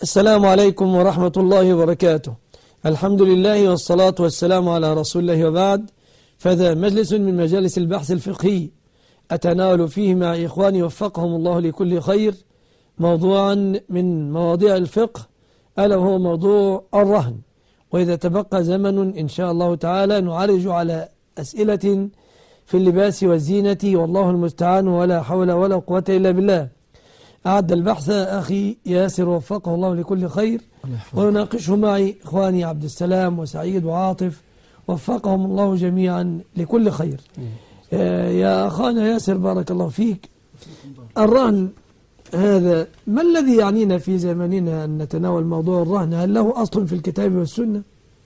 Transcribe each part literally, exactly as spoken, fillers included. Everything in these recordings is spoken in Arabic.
السلام عليكم ورحمة الله وبركاته. الحمد لله والصلاة والسلام على رسول الله، وبعد، فهذا مجلس من مجالس البحث الفقهي أتناول فيه مع إخواني وفقهم الله لكل خير موضوعا من مواضيع الفقه، ألا وهو موضوع الرهن. وإذا تبقى زمن إن شاء الله تعالى نعرج على أسئلة في اللباس والزينة، والله المستعان، ولا حول ولا قوة إلا بالله. أعد البحث أخي ياسر وفقه الله لكل خير، ونناقشه معي إخواني عبد السلام وسعيد وعاطف وفقهم الله جميعا لكل خير. يا أخانا ياسر بارك الله فيك، الرهن هذا ما الذي يعنينا في زمننا أن نتناول موضوع الرهن؟ هل له أصل في الكتاب والسنة؟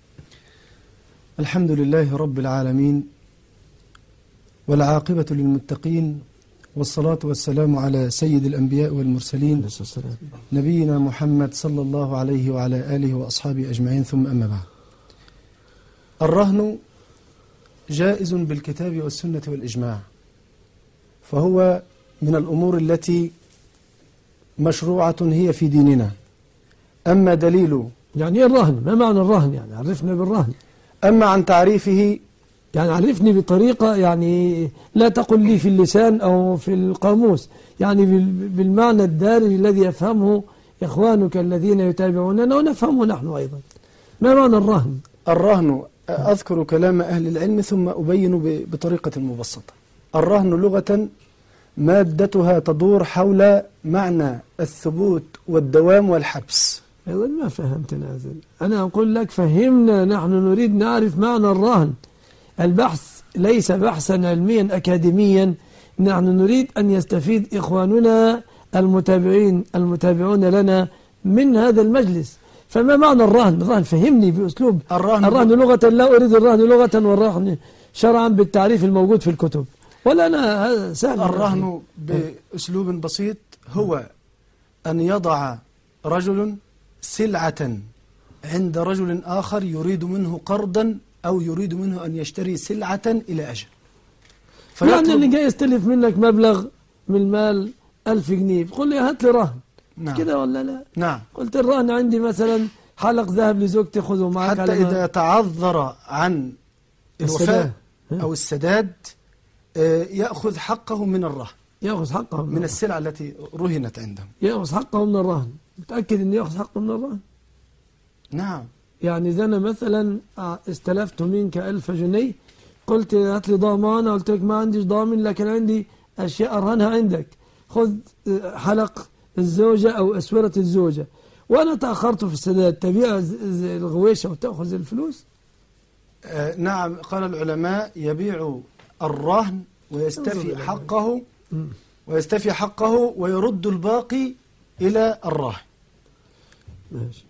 الحمد لله رب العالمين، والعاقبة للمتقين، والصلاة والسلام على سيد الأنبياء والمرسلين نبينا محمد صلى الله عليه وعلى آله وأصحابه أجمعين، ثم أما بعد. الرهن جائز بالكتاب والسنة والإجماع، فهو من الأمور التي مشروعة هي في ديننا. أما دليل يعني الرهن، ما معنى الرهن؟ يعني عرفنا بالرهن. أما عن تعريفه، يعني عرفني بطريقة يعني لا تقل لي في اللسان أو في القاموس، يعني بالمعنى الدارج الذي يفهمه إخوانك الذين يتابعوننا ونفهمه نحن أيضا. ما معنى الرهن؟ الرهن أذكر كلام أهل العلم ثم أبين بطريقة مبسطة. الرهن لغة مادتها تدور حول معنى الثبوت والدوام والحبس. أيضا ما فهمت نازل، أنا أقول لك فهمنا، نحن نريد نعرف معنى الرهن. البحث ليس بحثا علميا أكاديميا، نحن نريد أن يستفيد إخواننا المتابعين المتابعون لنا من هذا المجلس. فما معنى الرهن؟ الرهن فهمني بأسلوب. الرهن, الرهن لغة لا أريد الرهن لغة، والرهن شرعا بالتعريف الموجود في الكتب، ولا أنا هذا سهل. الرهن بأسلوب بسيط هو أن يضع رجل سلعة عند رجل آخر يريد منه قرضا أو يريد منه أن يشتري سلعة إلى أجل. يعني اللي جاي يستلف منك مبلغ من المال ألف جنيه، بقول لي هات لي رهن. نعم. كده ولا لا؟ نعم. قلت الرهن عندي مثلا حلق ذهب لزوجتي، خذه معك. حتى إذا تعذر عن الوفاء أو السداد يأخذ حقه من الرهن، يأخذ حقه من, من السلعة التي رهنت عنده، يأخذ حقه من الرهن. متأكد أن يأخذ حقه من الرهن؟ نعم. يعني إذا أنا مثلا استلفت منك ألف جنيه، قلت هات لي ضامانة، قلت لك ما عنديش ضامن لكن عندي أشياء أرهنها عندك، خذ حلق الزوجة أو أسورة الزوجة، وأنا تأخرت في السداد، تبيع الغويشة وتأخذ الفلوس؟ آه نعم. قال العلماء يبيع الرهن ويستفي حقه ويستفي حقه ويرد الباقي إلى الراهن. ماشي،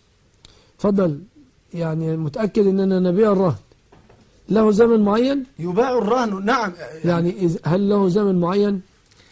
تفضل. يعني متأكد أننا نبيع الرهن له زمن معين؟ يباع الرهن، نعم. يعني هل له زمن معين؟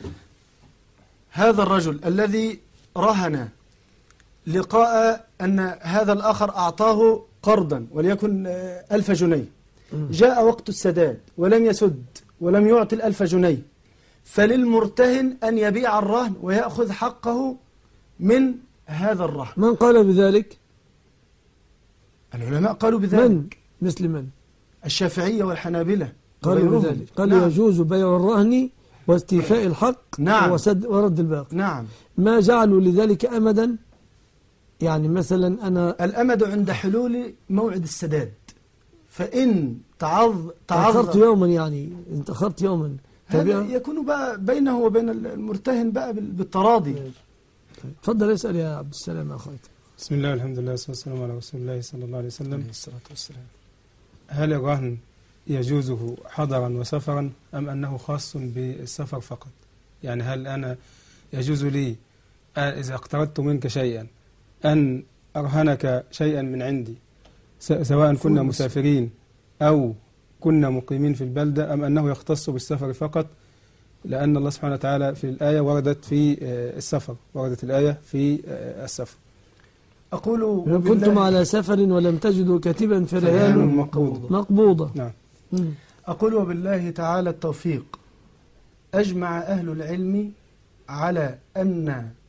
هذا الرجل الذي رهن لقاء أن هذا الآخر أعطاه قرضا وليكن ألف جنيه، جاء وقت السداد ولم يسد ولم يعطي الألف جنيه، فللمرتهن أن يبيع الرهن ويأخذ حقه من هذا الرهن. من قال بذلك؟ العلماء قالوا بذلك. من؟ مثل من؟ الشافعية والحنابلة قالوا بذلك. قالوا نعم. يجوز بيع الرهن واستيفاء الحق، نعم. وسد ورد الباقي. نعم. ما جعلوا لذلك أمدا؟ يعني مثلا أنا الأمد عند حلول موعد السداد، فإن تعظ تأخرت يوما، يعني إن تأخرت يوما هذا يكون بقى بينه وبين المرتهن بقى بالتراضي. تفضل اسأل يا عبد السلام أخوي. بسم الله والحمد لله والصلاة والسلام على رسول الله صلى الله عليه وسلم. عليه الصلاة والسلام. هل الرهن يجوزه حضرا وسفرا أم أنه خاص بالسفر فقط؟ يعني هل أنا يجوز لي إذا اقترضت منك شيئا أن أرهنك شيئا من عندي سواء كنا مسافرين أو كنا مقيمين في البلدة، أم أنه يختص بالسفر فقط؟ لأن الله سبحانه وتعالى في الآية وردت في السفر، وردت الآية في السفر. أقول كنتم على سفر ولم تجدوا كاتبا فرهان مقبوضة, مقبوضة. نعم. أقول وبالله تعالى التوفيق. أجمع أهل العلم على أن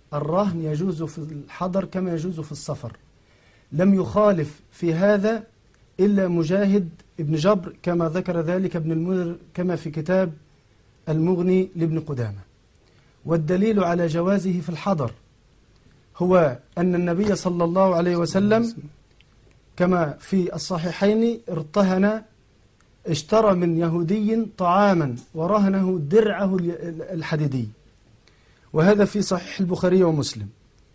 الرهن يجوز في الحضر كما يجوز في السفر. لم يخالف في هذا إلا مجاهد ابن جبر كما ذكر ذلك ابن المنذر كما في كتاب المغني لابن قدامة. والدليل على جوازه في الحضر هو أن النبي صلى الله عليه وسلم كما في الصحيحين ارتهن اشترى من يهودي طعاما ورهنه درعه الحديدي، وهذا في صحيح البخاري ومسلم.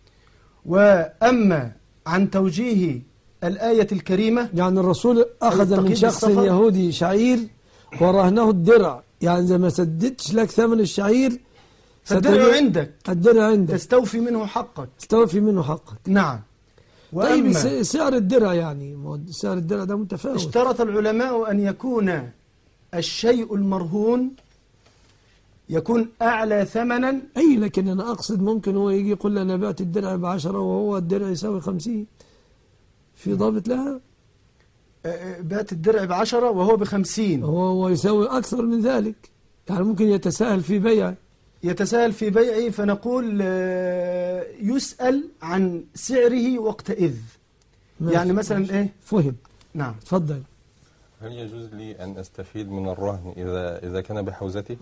وأما عن توجيه الآية الكريمة، يعني الرسول أخذ من شخص يهودي شعير ورهنه الدرع، يعني إذا ما سددتش لك ثمن الشعير فالدرع عندك، الدرع عندك تستوفي منه حقك، تستوفي منه حقك. نعم. طيب سعر الدرع، يعني سعر الدرع ده متفاوت. اشترط العلماء أن يكون الشيء المرهون يكون أعلى ثمنا. أي لكن أنا أقصد ممكن هو يجي يقول أنا بعت الدرع بعشرة وهو الدرع يساوي خمسين، في ضابط لها؟ بعت الدرع بعشرة وهو بخمسين، هو يساوي أكثر من ذلك، يعني ممكن يتساهل في بيعه يتساهل في بيعه فنقول يسأل عن سعره وقتئذ. يعني مثلا ماشي. إيه فهم. نعم تفضل. هل يجوز لي أن أستفيد من الرهن إذا إذا كان بحوزتي؟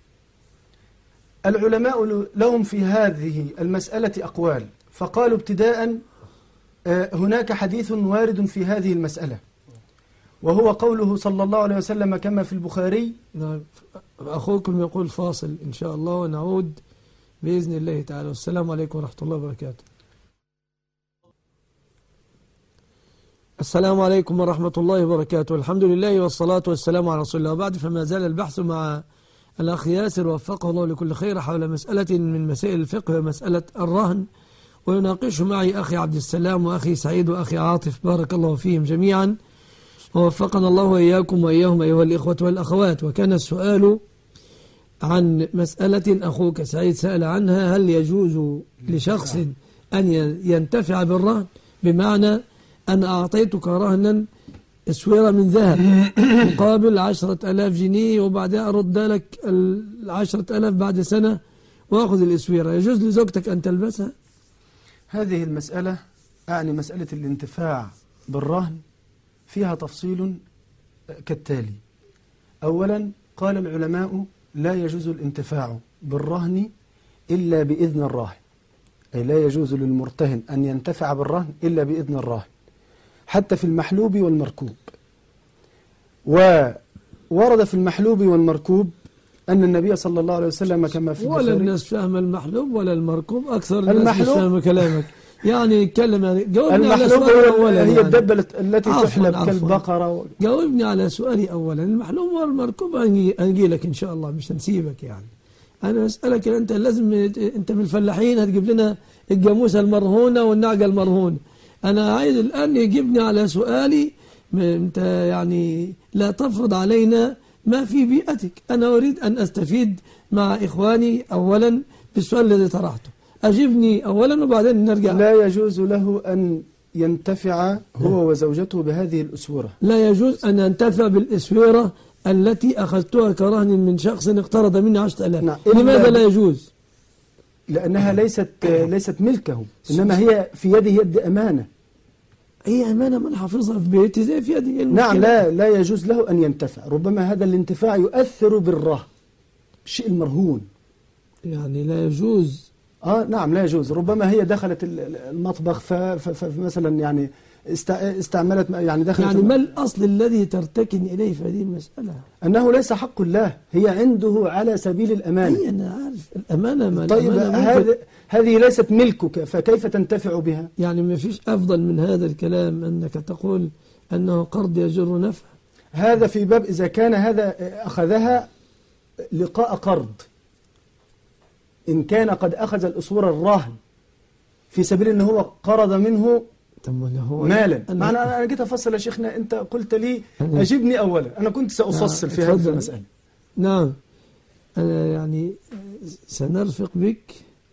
العلماء لهم في هذه المسألة أقوال، فقالوا ابتداء هناك حديث وارد في هذه المسألة، وهو قوله صلى الله عليه وسلم كما في البخاري. نعم. أخوكم يقول فاصل إن شاء الله ونعود بإذن الله تعالى، والسلام عليكم ورحمة الله وبركاته. السلام عليكم ورحمة الله وبركاته. الحمد لله والصلاة والسلام على رسول الله، وبعد فما زال البحث مع الأخ ياسر وفقه الله لكل خير حول مسألة من مسائل الفقه ومسألة الرهن، ويناقش معي أخي عبد السلام وأخي سعيد وأخي عاطف، بارك الله فيهم جميعا ووفقنا الله وإياكم وإياهم أيها الإخوة والأخوات. وكان السؤال عن مسألة أخوك سعيد سأل عنها: هل يجوز لشخص أن ينتفع بالرهن؟ بمعنى أن أعطيتك رهنا اسورة من ذهب مقابل عشرة ألاف جنيه، وبعدها أرد لك العشرة ألاف بعد سنة وأخذ الاسويرة، يجوز لزوجتك أن تلبسها؟ هذه المسألة أعني مسألة الانتفاع بالرهن فيها تفصيل كالتالي. أولا قال العلماء لا يجوز الانتفاع بالرهن إلا بإذن الراهن، أي لا يجوز للمرتهن أن ينتفع بالرهن إلا بإذن الراهن، حتى في المحلوب والمركوب. وورد في المحلوب والمركوب أن النبي صلى الله عليه وسلم كما في ولا الناس فاهم المحلوب ولا المركوب، أكثر الناس مش فاهم كلامك. يعني يتكلم جاوبني على سؤالي أولا. هي الدبة التي تحلب كالبقرة. جاوبني على سؤالي أولا. المحلوب والمركوب أنجي لك إن شاء الله، مش هنسيبك. يعني أنا أسألك، أنت لازم أنت من الفلاحين هتجيب لنا الجاموسة المرهونة والنعجة المرهونة. أنا عايز الآن يجيبني على سؤالي. أنت يعني لا تفرض علينا ما في بيئتك. أنا أريد أن أستفيد مع إخواني أولا بالسؤال الذي طرحته. أجبني أولا وبعدين نرجع. لا يجوز له أن ينتفع هو وزوجته بهذه الأسورة. لا يجوز أن ينتفع بالأسورة التي أخذتها كرهن من شخص اقترض مني عشرة آلاف. نعم. لماذا لا يجوز؟ لأنها ليست ليست ملكه، إنما هي في يده يد أمانة. هي أمانة من حافظها في بيتي زي في يدي. نعم. لا لا يجوز له أن ينتفع. ربما هذا الانتفاع يؤثر بالرهن، الشيء المرهون. يعني لا يجوز. آه نعم لا يجوز. ربما هي دخلت المطبخ فمثلا يعني استعملت يعني دخلت. يعني ما الأصل الذي ترتكن إليه في هذه المسألة؟ أنه ليس حق الله، هي عنده على سبيل الأمانة. أي أنا عارف الأمانة. ما طيب هذه هذه ليست ملكك، فكيف تنتفع بها؟ يعني ما فيش أفضل من هذا الكلام أنك تقول أنه قرض يجر نفع. هذا في باب إذا كان هذا أخذها لقاء قرض. إن كان قد أخذ الأسورة الراهن في سبيل أنه هو قرض منه مالا. معنى أنا جيت أفصل يا شيخنا، أنت قلت لي أجبني أولا، أنا كنت سأفصل نعم. في هذه المسألة. نعم. أنا يعني سنرفق بك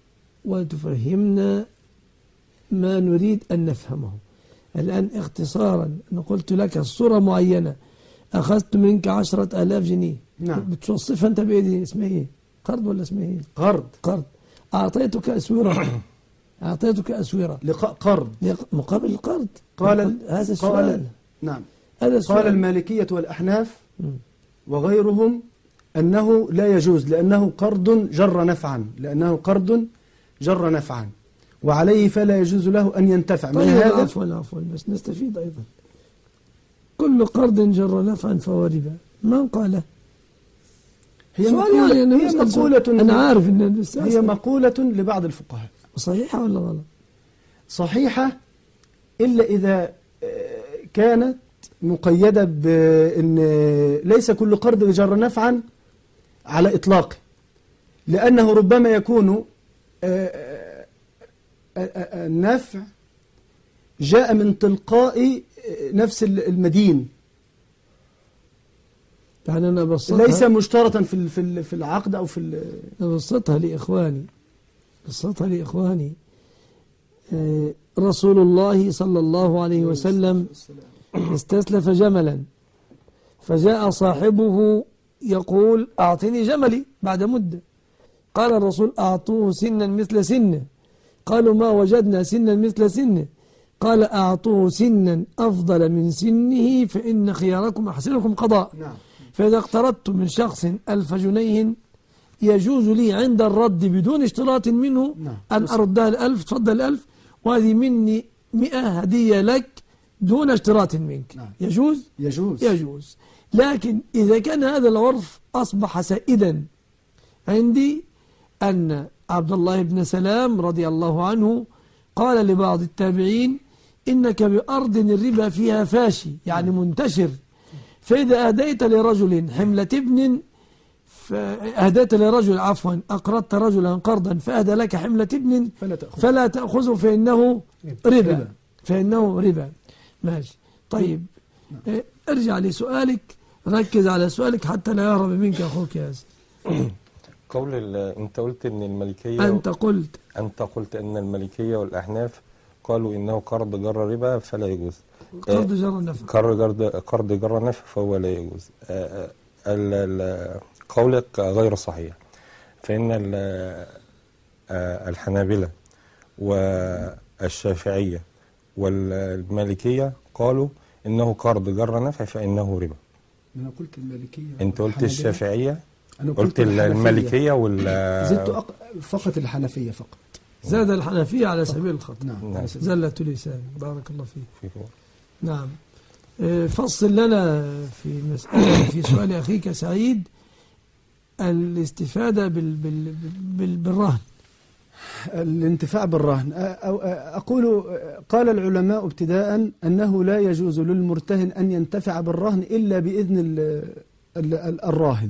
وتفهمنا ما نريد أن نفهمه. الآن اختصارا أنا قلت لك الصورة معينة أخذت منك عشرة آلاف جنيه. نعم. بتوصفها أنت بإيدي اسمها إيه؟ قرض ولا اسمها إيه؟ قرض. قرض. أعطيتك أسورة أعطيتك أسورة لقاء قرض لق- مقابل القرض. قال نقول هذا قال السؤال نعم هذا قال السؤال المالكية والأحناف مم. وغيرهم أنه لا يجوز لأنه قرض جر نفعا لأنه قرض جر نفعا وعليه فلا يجوز له أن ينتفع من طيب هذا. عفوا عفوا بس نستفيد أيضا. كل قرض جر نفعا فهو ربا، من قاله؟ هي سؤال مقولة, يعني أنا هي بسأل سؤال. مقولة أنا عارف إن الأستاذ هي مقولة لبعض الفقهاء صحيحة ولا غلط؟ صحيحة إلا إذا آه، كانت مقيدة بأن ليس كل قرض جر نفعا على إطلاقه، لأنه ربما يكون آه، آه، آه، النفع جاء من تلقاء نفس المدين، يعني أنا بسطها ليس مشترطا في ال- في ال- في العقد أو في ال- أنا بسطها لإخواني بسطها لإخواني آه، رسول الله صلى الله عليه وسلم استسلف جملا، فجاء صاحبه يقول أعطني جملي بعد مدة، قال الرسول أعطوه سنا مثل سنه، قالوا ما وجدنا سنا مثل سنه، قال أعطوه سنا أفضل من سنه فإن خياركم أحسنكم قضاء. نعم. فإذا اقترضت من شخص ألف جنيه يجوز لي عند الرد بدون اشتراط منه نعم. أن أردها الألف، تفضل الألف وهذه مني مئة هدية لك دون اشتراط منك. نعم. يجوز؟ يجوز يجوز. لكن إذا كان هذا العرف أصبح سائدا عندي أن عبد الله بن سلام رضي الله عنه قال لبعض التابعين إنك بأرض الربا فيها فاشي، يعني منتشر، فإذا أهديت لرجل حملة ابن فأهديت لرجل عفوا أقرضت رجلا قرضا فأهدى لك حملة ابن فلا تأخذ فلا تأخذه فإنه ربا ربا. فإنه ربا. ماشي. طيب اه، ارجع لسؤالك، ركز على سؤالك حتى لا يهرب منك أخوك يا أسد. قول ال- أنت قلت إن الملكية أنت قلت أنت قلت أن الملكية والأحناف قالوا إنه قرض جر ربا فلا يجوز. قرض جر النفع. قرض جر قرض جر نفع فهو لا يجوز. آه، آه، ال- ال- قولك غير صحيح، فإن ال- آه، الحنابلة والشافعية والمالكية قالوا إنه قرض جر نفع فإنه ربا. أنا قلت المالكية أنت قلت والحنابلة. الشافعية، أنا قلت الحنفية. المالكية وال زدت أق... فقط الحنفية فقط. زاد الحنفية على سبيل الخط. نعم. نعم. زلة لسان. بارك الله فيك. فيكم. نعم. اه، فصل لنا في مسألة في سؤال أخيك سعيد الاستفادة بال بال بال بالرهن. الانتفاع بالرهن. أو أقول قال العلماء ابتداء أنه لا يجوز للمرتهن أن ينتفع بالرهن إلا بإذن ال ال ال الراهن.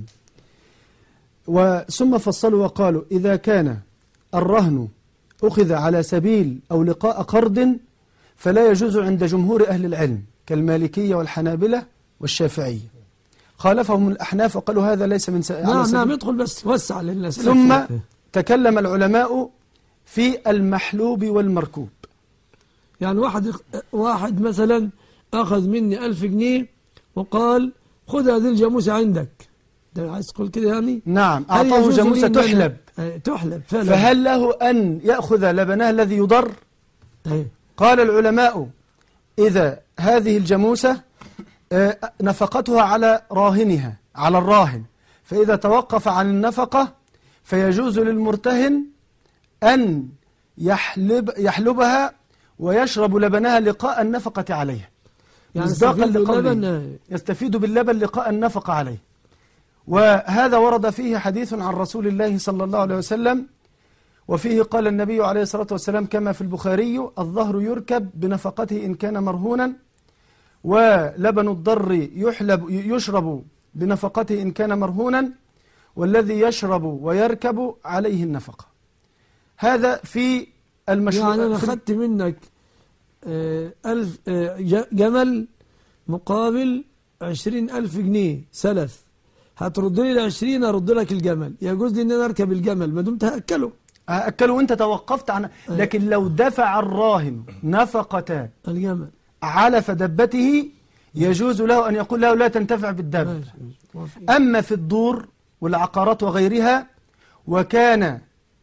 وثم فصلوا وقالوا إذا كان الرهن أخذ على سبيل أو لقاء قرض فلا يجوز عند جمهور أهل العلم كالمالكية والحنابلة والشافعية. خالفهم الأحناف وقالوا هذا ليس من على نعم سبيل. نعم ادخل بس وسع للناس. ثم تكلم العلماء في المحلوب والمركوب. يعني واحد واحد مثلا أخذ مني ألف جنيه وقال خذ هذه الجاموسة عندك، ده عايز تقول كده يعني؟ نعم، هل أعطاه يجوز جاموسة لي إن أنا- تحلب، اه، تحلب فلا فهل له أن يأخذ لبنها الذي يضر؟ اه. قال العلماء إذا هذه الجاموسة آه، نفقتها على راهنها على الراهن، فإذا توقف عن النفقة فيجوز للمرتهن أن يحلب يحلبها ويشرب لبنها لقاء النفقة عليها، يعني مصداقا يستفيد لقوله باللبن، اه. يستفيد باللبن لقاء النفقة عليه. وهذا ورد فيه حديث عن رسول الله صلى الله عليه وسلم، وفيه قال النبي عليه الصلاة والسلام كما في البخاري: الظهر يركب بنفقته إن كان مرهونا، ولبن الضر يحلب يشرب بنفقته إن كان مرهونا، والذي يشرب ويركب عليه النفقة. هذا في المشروع. يعني أنا في أخذت منك اه، ألف اه، ج- جمل مقابل عشرين ألف جنيه سلف، هترد لي العشرين أرد لك الجمل، يجوز لي إن أنا أركب الجمل ما دمت هأكله أكله وأنت توقفت عن، لكن لو دفع الراهن نفقة الجمل. علف دبته يجوز له أن يقول له لا تنتفع بالدابة. ماشي، ماشي. موافق. أما في الدور والعقارات وغيرها، وكان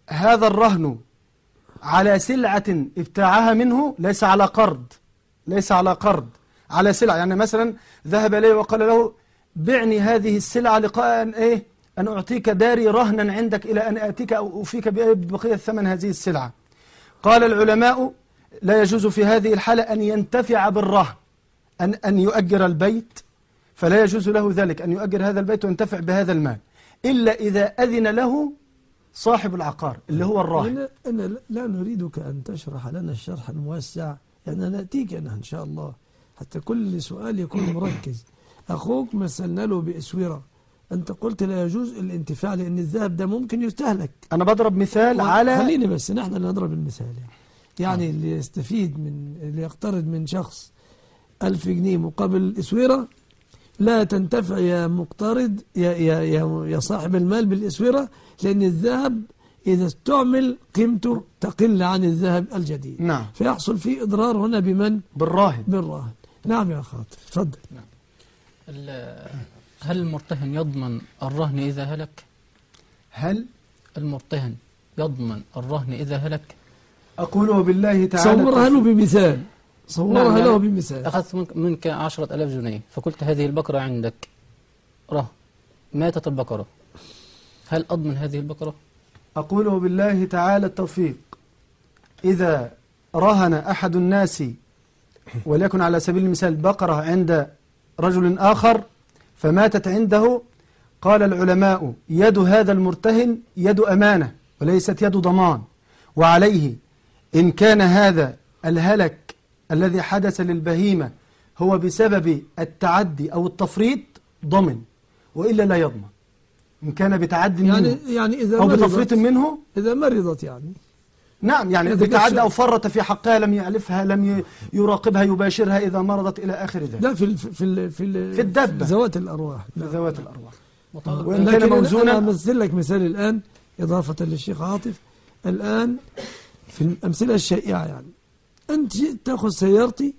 هذا الرهن على سلعة ابتاعها منه، ليس على قرض، ليس على قرض، على سلعة. يعني مثلا ذهب إليه وقال له بعني هذه السلعة لقاء أن, إيه؟ أن أعطيك داري رهنا عندك إلى أن آتيك أو أوفيك ببقية ثمن هذه السلعة. قال العلماء لا يجوز في هذه الحالة أن ينتفع بالرهن، أن, أن يؤجر البيت، فلا يجوز له ذلك أن يؤجر هذا البيت وينتفع بهذا المال إلا إذا أذن له صاحب العقار اللي هو الراهن. أنا, أنا لا نريدك أن تشرح لنا الشرح الموسع، يعني نأتيك أنا إن شاء الله حتى كل سؤال يكون مركز. أخوك مثلنا له بإسورة، أنت قلت لا يجوز الانتفاع لأن الذهب ده ممكن يستهلك. أنا بضرب مثال على خليني بس نحن اللي نضرب المثال يعني, يعني اللي يستفيد من اللي يقترض من شخص ألف جنيه مقابل إسورة لا تنتفع يا مقترض يا, يا, يا, يا صاحب المال بالإسورة، لأن الذهب إذا استعمل قيمته تقل عن الذهب الجديد. نعم. فيحصل فيه إضرار هنا بمن؟ بالراهن. بالراهن. نعم يا خاطر تفضل. نعم. هل المرتهن يضمن الرهن إذا هلك؟ هل المرتهن يضمن الرهن إذا هلك؟ أقول بالله تعالى صورها له بمثال، صورها نعم يعني له بمثال. أخذت منك عشرة ألاف جنيه فقلت هذه البقرة عندك رهن، ماتت البقرة، هل أضمن هذه البقرة؟ أقول بالله تعالى التوفيق، إذا رهن أحد الناس وليكن على سبيل المثال بقرة عند رجل آخر فماتت عنده، قال العلماء يد هذا المرتهن يد أمانة وليست يد ضمان، وعليه إن كان هذا الهلك الذي حدث للبهيمة هو بسبب التعدي أو التفريط ضمن، وإلا لا يضمن إن كان بتعدي يعني منه يعني إذا أو بتفريط منه. إذا مرضت يعني نعم، يعني بتعدى أو فرط في حقها، لم يعلفها، لم يراقبها، يباشرها إذا مرضت إلى آخر ذلك. لا في ال في ال في, ال في الدبة، في ذوات الأرواح. في ذوات الأرواح. وإن كان موزونا. أنا أمثل لك مثال الآن إضافة للشيخ عاطف. الآن في الأمثلة الشائعة، يعني أنت تأخذ سيارتي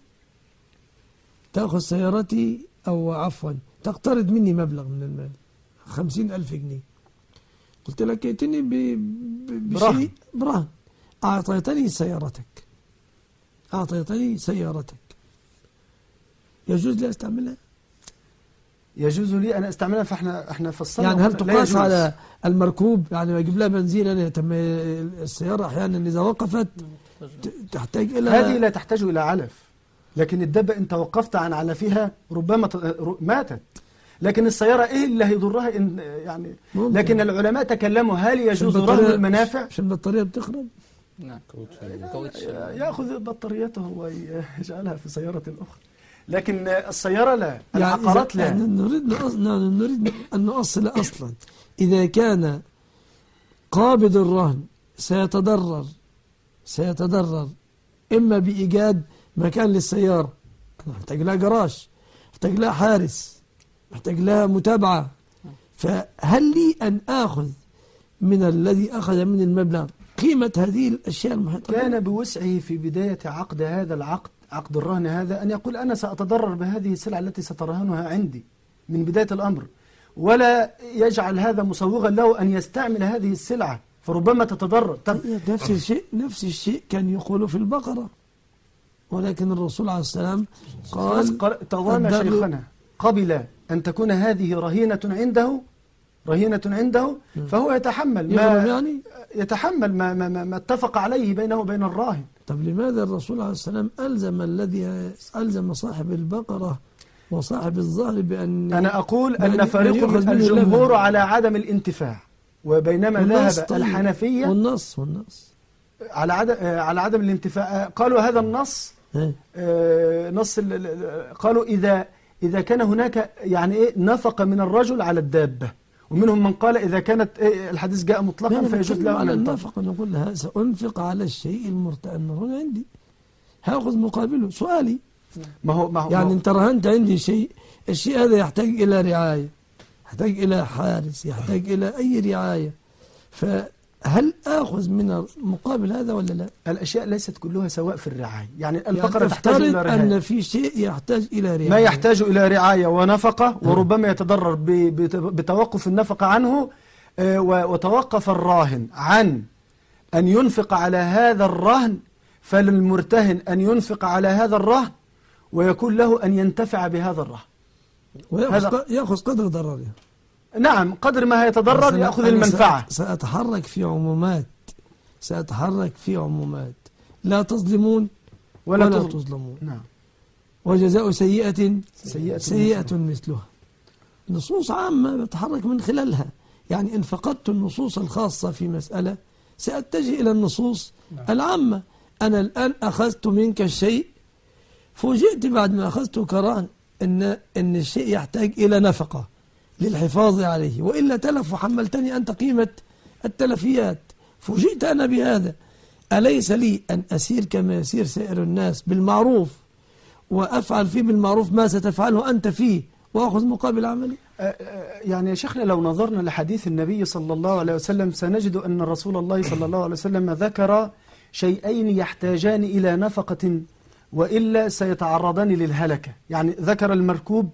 تأخذ سيارتي أو عفوا تقترض مني مبلغ من المال خمسين ألف جنيه، قلت لك ائتني بشيء برهن، أعطيتني سيارتك أعطيتني سيارتك يجوز لي أستعملها؟ يجوز لي أن أستعملها. فإحنا إحنا فصلنا يعني هل تقاس على المركوب؟ يعني أجيب لها بنزين أنا، تم السيارة أحيانا إذا وقفت تحتاج إلى، هذه لا تحتاج إلى علف، لكن الدبة أنت وقفت عن علفها ربما ماتت، لكن السيارة إيه اللي هيضرها إن يعني ممكن. لكن العلماء تكلموا هل يجوز رهن المنافع؟ عشان البطارية بتخرب. نعم، يأخذ بطاريته ويجعلها في سيارة أخرى، لكن السيارة لا، يعني العقارات لا. يعني نريد نريد أن نؤصل أصلا إذا كان قابض الرهن سيتضرر سيتضرر إما بإيجاد مكان للسيارة، محتاج لها جراج، محتاج لها حارس، محتاج لها متابعة، فهل لي أن آخذ من الذي أخذ من المبلغ قيمة هذه الأشياء المحيطة؟ كان بوسعه في بداية عقد هذا العقد، عقد الرهن هذا، أن يقول أنا سأتضرر بهذه السلعة التي سترهنها عندي من بداية الأمر، ولا يجعل هذا مسوغا له أن يستعمل هذه السلعة فربما تتضرر. نفس الشيء نفس الشيء كان يقوله في البقرة، ولكن الرسول عليه السلام قال تظن شيخنا قبل أن تكون هذه رهينة عنده رهينة عنده فهو يتحمل ما يعني يتحمل ما, ما, ما, ما اتفق عليه بينه وبين الراهن. طب لماذا الرسول عليه السلام ألزم الذي ألزم صاحب البقرة وصاحب الظهر بأن أنا أقول أن فريق من الجمهور على عدم الانتفاع، وبينما ذهب طيب الحنفية والنص والنص على عدم على عدم الانتفاع. قالوا هذا النص آه نص قالوا إذا إذا كان هناك يعني إيه نفقة من الرجل على الدابة، ومنهم من قال إذا كانت إيه الحديث جاء مطلقا فيجوز له أن النفقة. نقول لها سأنفق على الشيء المرتهن عندي، هاخذ مقابله. سؤالي ما هو ما هو يعني أنت رهنت عندي شيء، الشيء هذا يحتاج إلى رعاية، يحتاج إلى حارس، يحتاج إلى أي رعاية، فهل آخذ من مقابل هذا ولا لا؟ الأشياء ليست كلها سواء في الرعاية، يعني البقرة يعني تحتاج إلى رعاية، أن في شيء يحتاج إلى رعاية، ما يحتاج إلى رعاية ونفقة، وربما يتضرر بتوقف النفقة عنه، وتوقف الراهن عن أن ينفق على هذا الرهن، فللمرتهن أن ينفق على هذا الرهن ويكون له أن ينتفع بهذا الرهن. ويأخذ يأخذ قدر ضرره. نعم، قدر ما هيتضرر يأخذ أنا المنفعة. سأتحرك في عمومات سأتحرك في عمومات لا تظلمون ولا, ولا تظلم. تظلمون. نعم. وجزاء سيئة سيئة, سيئة مثلها. نصوص عامة بتحرك من خلالها. يعني إن فقدت النصوص الخاصة في مسألة سأتجه إلى النصوص العامة. أنا الآن أخذت منك الشيء، فوجئت بعد ما أخذته كرهن إن, إن الشيء يحتاج إلى نفقة للحفاظ عليه، وإلا تلف وحملتني أنت قيمة التلفيات. فوجئت أنا بهذا، أليس لي أن أسير كما يسير سائر الناس بالمعروف وأفعل فيه بالمعروف ما ستفعله أنت فيه وأخذ مقابل عملي؟ يعني يا شيخنا لو نظرنا لحديث النبي صلى الله عليه وسلم سنجد أن رسول الله صلى الله عليه وسلم ذكر شيئين يحتاجان إلى نفقة وإلا سيتعرضان للهلكة. يعني ذكر المركوب،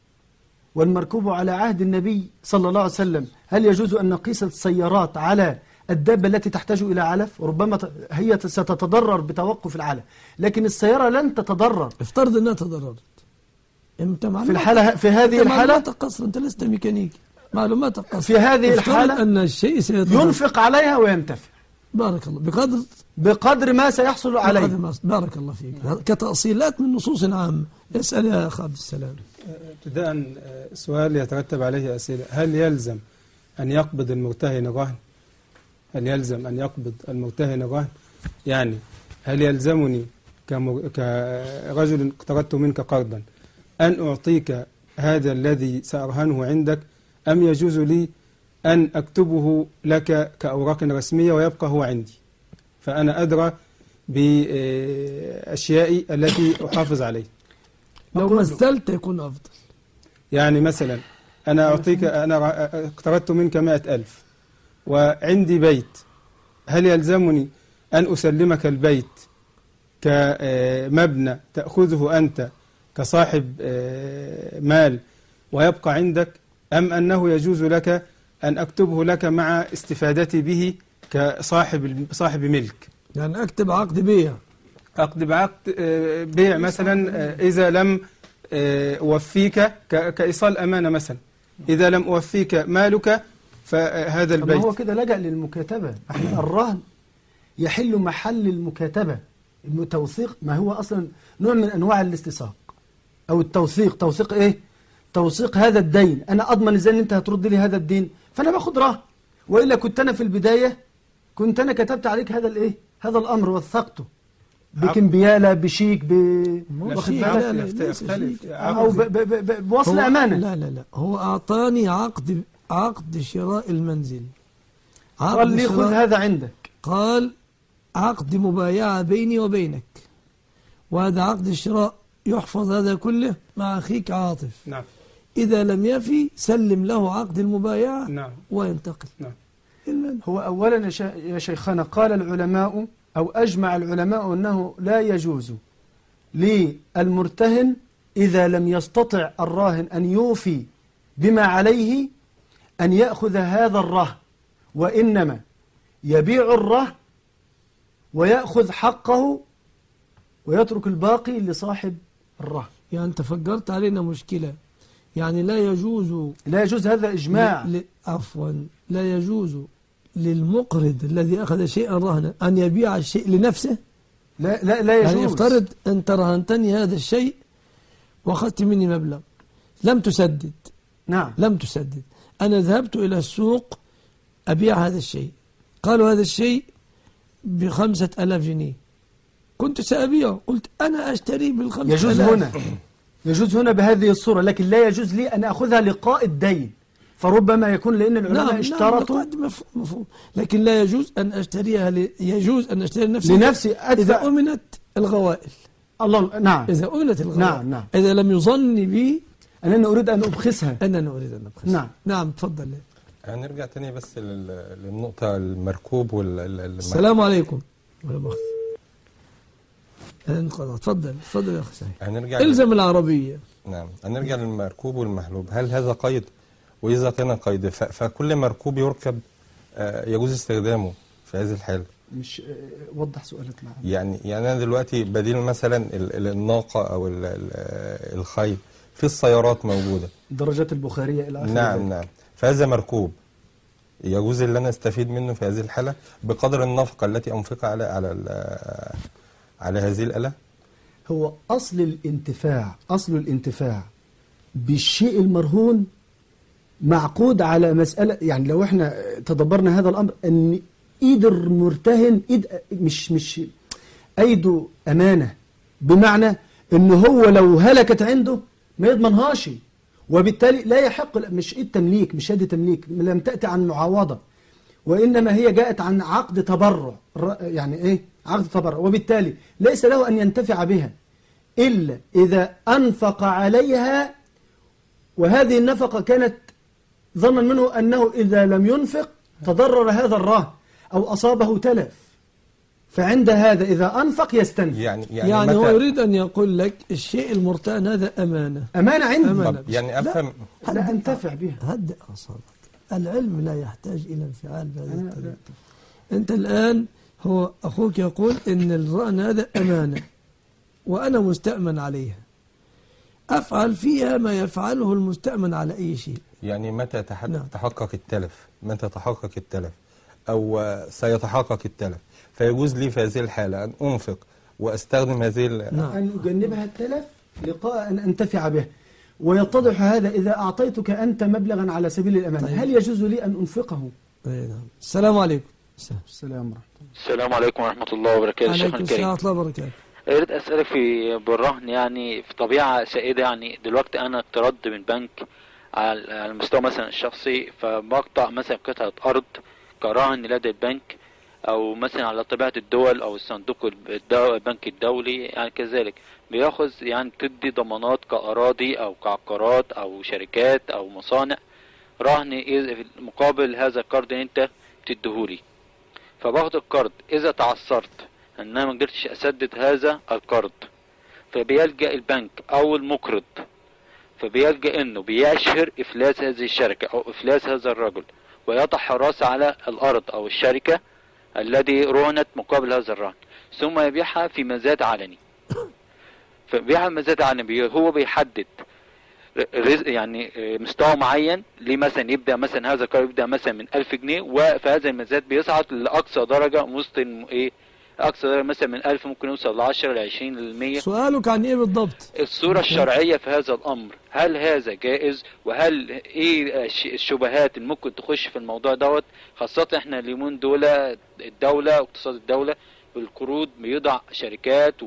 والمركوب على عهد النبي صلى الله عليه وسلم هل يجوز أن نقيس السيارات على الدابة التي تحتاج إلى علف؟ وربما هي ستتضرر بتوقف العلف، لكن السيارة لن تتضرر. افترض أنها تضررت. انت في الحالة في هذه الحالة معلوماتك قصر، انت لست ميكانيكي، معلوماتك قصر. في هذه الحالة أن الشيء سيتضرر، ينفق عليها وينتفع. بارك الله. بقدر بقدر ما سيحصل عليه. ما بارك الله فيك. كتأصيلات من نصوص عامة. اسأل يا أخ عبد السلام. ابتداء سؤال يترتب عليه أسئلة. هل يلزم أن يقبض المرتهن الرهن؟ هل يلزم أن يقبض المرتهن الرهن؟ يعني هل يلزمني كمر... كرجل اقترضت منك قرضا أن أعطيك هذا الذي سأرهنه عندك، أم يجوز لي أن أكتبه لك كأوراق رسمية ويبقى هو عندي فأنا أدرى بأشيائي التي أحافظ عليها؟ لو مثلت يكون أفضل. يعني مثلا أنا أعطيك، أنا اقترضت منك مائة ألف وعندي بيت، هل يلزمني أن أسلمك البيت كمبنى تأخذه أنت كصاحب مال ويبقى عندك، أم أنه يجوز لك أن أكتبه لك مع استفادتي به كصاحب صاحب ملك؟ يعني أكتب عقد بيع. أكتب بعقد بيع مثلا إذا لم أوفيك كإيصال أمانة مثلا، إذا لم أوفيك مالك فهذا البيت. هو كده لجأ للمكاتبة. احنا الرهن يحل محل المكاتبة. التوثيق ما هو أصلا نوع من أنواع الاستساق أو التوثيق. توثيق إيه؟ توثيق هذا الدين. أنا أضمن إزاي أن أنت هترد لي هذا الدين، فأنا باخد رهن. وإلا كنت أنا في البداية كنت أنا كتبت عليك هذا الإيه؟ هذا الأمر وثقته بكمبيالة بشيك ب أو بوصل أمانة. لا لا لا، هو أعطاني عقد عقد شراء المنزل. قال لي خذ هذا عندك. قال عقد مبايعة بيني وبينك، وهذا عقد الشراء يحفظ هذا كله مع أخيك عاطف. نعم. إذا لم يفي سلم له عقد المبايعة. نعم. وينتقل. نعم. هو أولا يا شيخنا قال العلماء أو أجمع العلماء أنه لا يجوز للمرتهن إذا لم يستطع الراهن أن يوفي بما عليه أن يأخذ هذا الرهن، وإنما يبيع الرهن ويأخذ حقه ويترك الباقي لصاحب الرهن. يعني أنت فجرت علينا مشكلة. يعني لا يجوز لا يجوز هذا إجماع. عفوا لا يجوز للمقرض الذي أخذ شيئا رهنا أن يبيع الشيء لنفسه. لا لا لا يجوز. يعني افترض أنت رهنتني هذا الشيء وأخذت مني مبلغ لم تسدد. نعم. لم تسدد. أنا ذهبت إلى السوق أبيع هذا الشيء، قالوا هذا الشيء بخمسة ألاف جنيه، كنت سأبيعه، قلت أنا أشتري بالخمسة يجوز ألاف. هنا يجوز هنا بهذه الصورة، لكن لا يجوز لي أن أخذها لقاء الدين، فربما يكون لأن العلماء نعم اشترطوا. نعم مفهوم. لكن لا يجوز أن أشتريها ل... يجوز أن أشتري لنفسي لنفسي إذا أمنت الغوائل. الله. نعم. إذا أمنت الغوائل. نعم نعم. إذا لم يظن بي أنني أريد أن أبخسها. أنني أريد أن أبخسها. نعم نعم تفضل. هنرجع تاني بس لل- للنقطة المركوب وال السلام عليكم. ولا بخ انقطع. تفضل تفضل يا أخي سعيد. هنرجع إلزم العربية. نعم هنرجع للمركوب والمحلوب. هل هذا قيد؟ وإذا كان قيد ف- فكل مركوب يركب آه، يجوز استخدامه في هذه الحالة. مش آه، وضح سؤالك معانا. يعني يعني أنا دلوقتي بديل مثلا ال- ال- الناقة أو ال- ال- الخيل في السيارات موجودة. الدرجات البخارية إلى آخر نعم ذلك. نعم، فهذا مركوب يجوز اللي أنا أستفيد منه في هذه الحالة بقدر النفقة التي أنفقها على على ال- على هذه الآلة. هو أصل الانتفاع أصل الانتفاع بالشيء المرهون معقود على مسألة، يعني لو احنا تدبرنا هذا الأمر أن إيد المرتهن إيد مش مش أيده أمانة، بمعنى أنه هو لو هلكت عنده ما يضمنهاش، وبالتالي لا يحق، مش إيد تمليك، مش يد تمليك، لم تأتي عن معاوضة، وإنما هي جاءت عن عقد تبرع، يعني إيه عقد تبرع، وبالتالي ليس له أن ينتفع بها إلا إذا أنفق عليها، وهذه النفقة كانت ظنا منه أنه إذا لم ينفق تضرر هذا الراهن أو أصابه تلف، فعند هذا إذا أنفق يستنفق. يعني يعني, يعني هو متى- يريد أن يقول لك الشيء المرتهن هذا أمانة. أمانة عندي، أمانة. طب يعني أفهم. لا أنتفع بها. هدئ أعصابك، العلم لا يحتاج إلى انفعال بهذه أنا الطريقة. لا. أنت الآن هو أخوك يقول إن الرهن هذا أمانة وأنا مستأمن عليها، أفعل فيها ما يفعله المستأمن على أي شيء. يعني متى تح- نعم. تحقق التلف، متى تحقق التلف أو سيتحقق التلف، فيجوز لي في هذه الحالة أن أنفق وأستخدم هذه ال- نعم. أن أجنبها التلف لقاء أن أنتفع به، ويتضح هذا إذا أعطيتك أنت مبلغا على سبيل الأمان. طيب. هل يجوز لي أن أنفقه؟ أي نعم. السلام عليكم. السلام. السلام ورحمة الله. السلام عليكم ورحمة الله وبركاته. عليكم شيخنا السلام الكريم، ورحمة الله وبركاته. أريد أسألك في بالرهن، يعني في طبيعة سائدة. يعني دلوقتي أنا اقترضت من بنك على على المستوى مثلا الشخصي، فبقطع مثلا قطعة أرض كرهن لدى البنك، أو مثلا على طبيعة الدول أو الصندوق الدو- البنك الدولي، يعني كذلك بياخذ يعني تدي ضمانات كأراضي أو كعقارات أو شركات أو مصانع رهن إذا- مقابل هذا القرض أنت بتديهولي. فباخد القرض، إذا تعثرت أن أنا ما قدرتش أسدد هذا القرض، فبيلجأ البنك أو المقرض، فبيلجأ إنه بيشهر إفلاس هذه الشركة أو إفلاس هذا الرجل، ويضع حراسة على الأرض أو الشركة الذي رهنت مقابل هذا الرهن، ثم يبيعها في مزاد علني. فبيعها مزاد علني، هو بيحدد رزق يعني مستوى معين، ليه مثلا يبدا مثلا هذا القرض يبدا مثلا من ألف جنيه، وفي هذا المزاد بيصعد لاقصى درجه وسط ايه اقصى درجه مثلا من ألف ممكن يوصل ل عشرة ل عشرين ل مية. سؤالك عن إيه بالضبط؟ الصوره الشرعيه في هذا الامر، هل هذا جائز؟ وهل ايه الشبهات اللي ممكن تخش في الموضوع دوت؟ خاصه احنا اليومين دول الدوله واقتصاد الدوله بالقروض بيضع شركات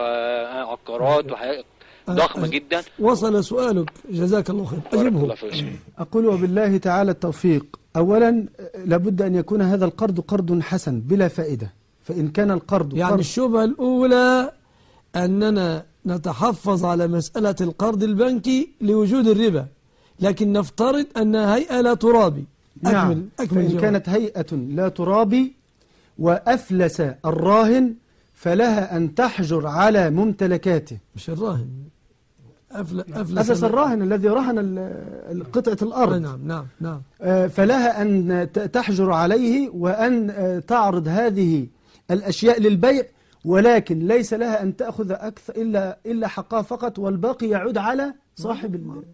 وعقارات وحاجات ضخمه جدا. وصل سؤالك، جزاك الله خير. بارك أجبه. الله فيك. أقول وبالله تعالى التوفيق. أولا لابد أن يكون هذا القرض قرض حسن بلا فائدة، فإن كان القرض يعني قرض الشبهة الأولى أننا نتحفظ على مسألة القرض البنكي لوجود الربا، لكن نفترض أن هيئة لا ترابي. أكمل. نعم. أكمل فإن جواب. كانت هيئة لا ترابي وأفلس الراهن فلها أن تحجر على ممتلكاته. مش الراهن، أفل... أفلس, أفلس الراهن الذي رهن ال- ال- قطعة الأرض. نعم نعم نعم. آه، فلها أن ت- تحجر عليه وأن آه، تعرض هذه الأشياء للبيع، ولكن ليس لها أن تأخذ أكثر إلا إلا حقها فقط، والباقي يعود على صاحب ال...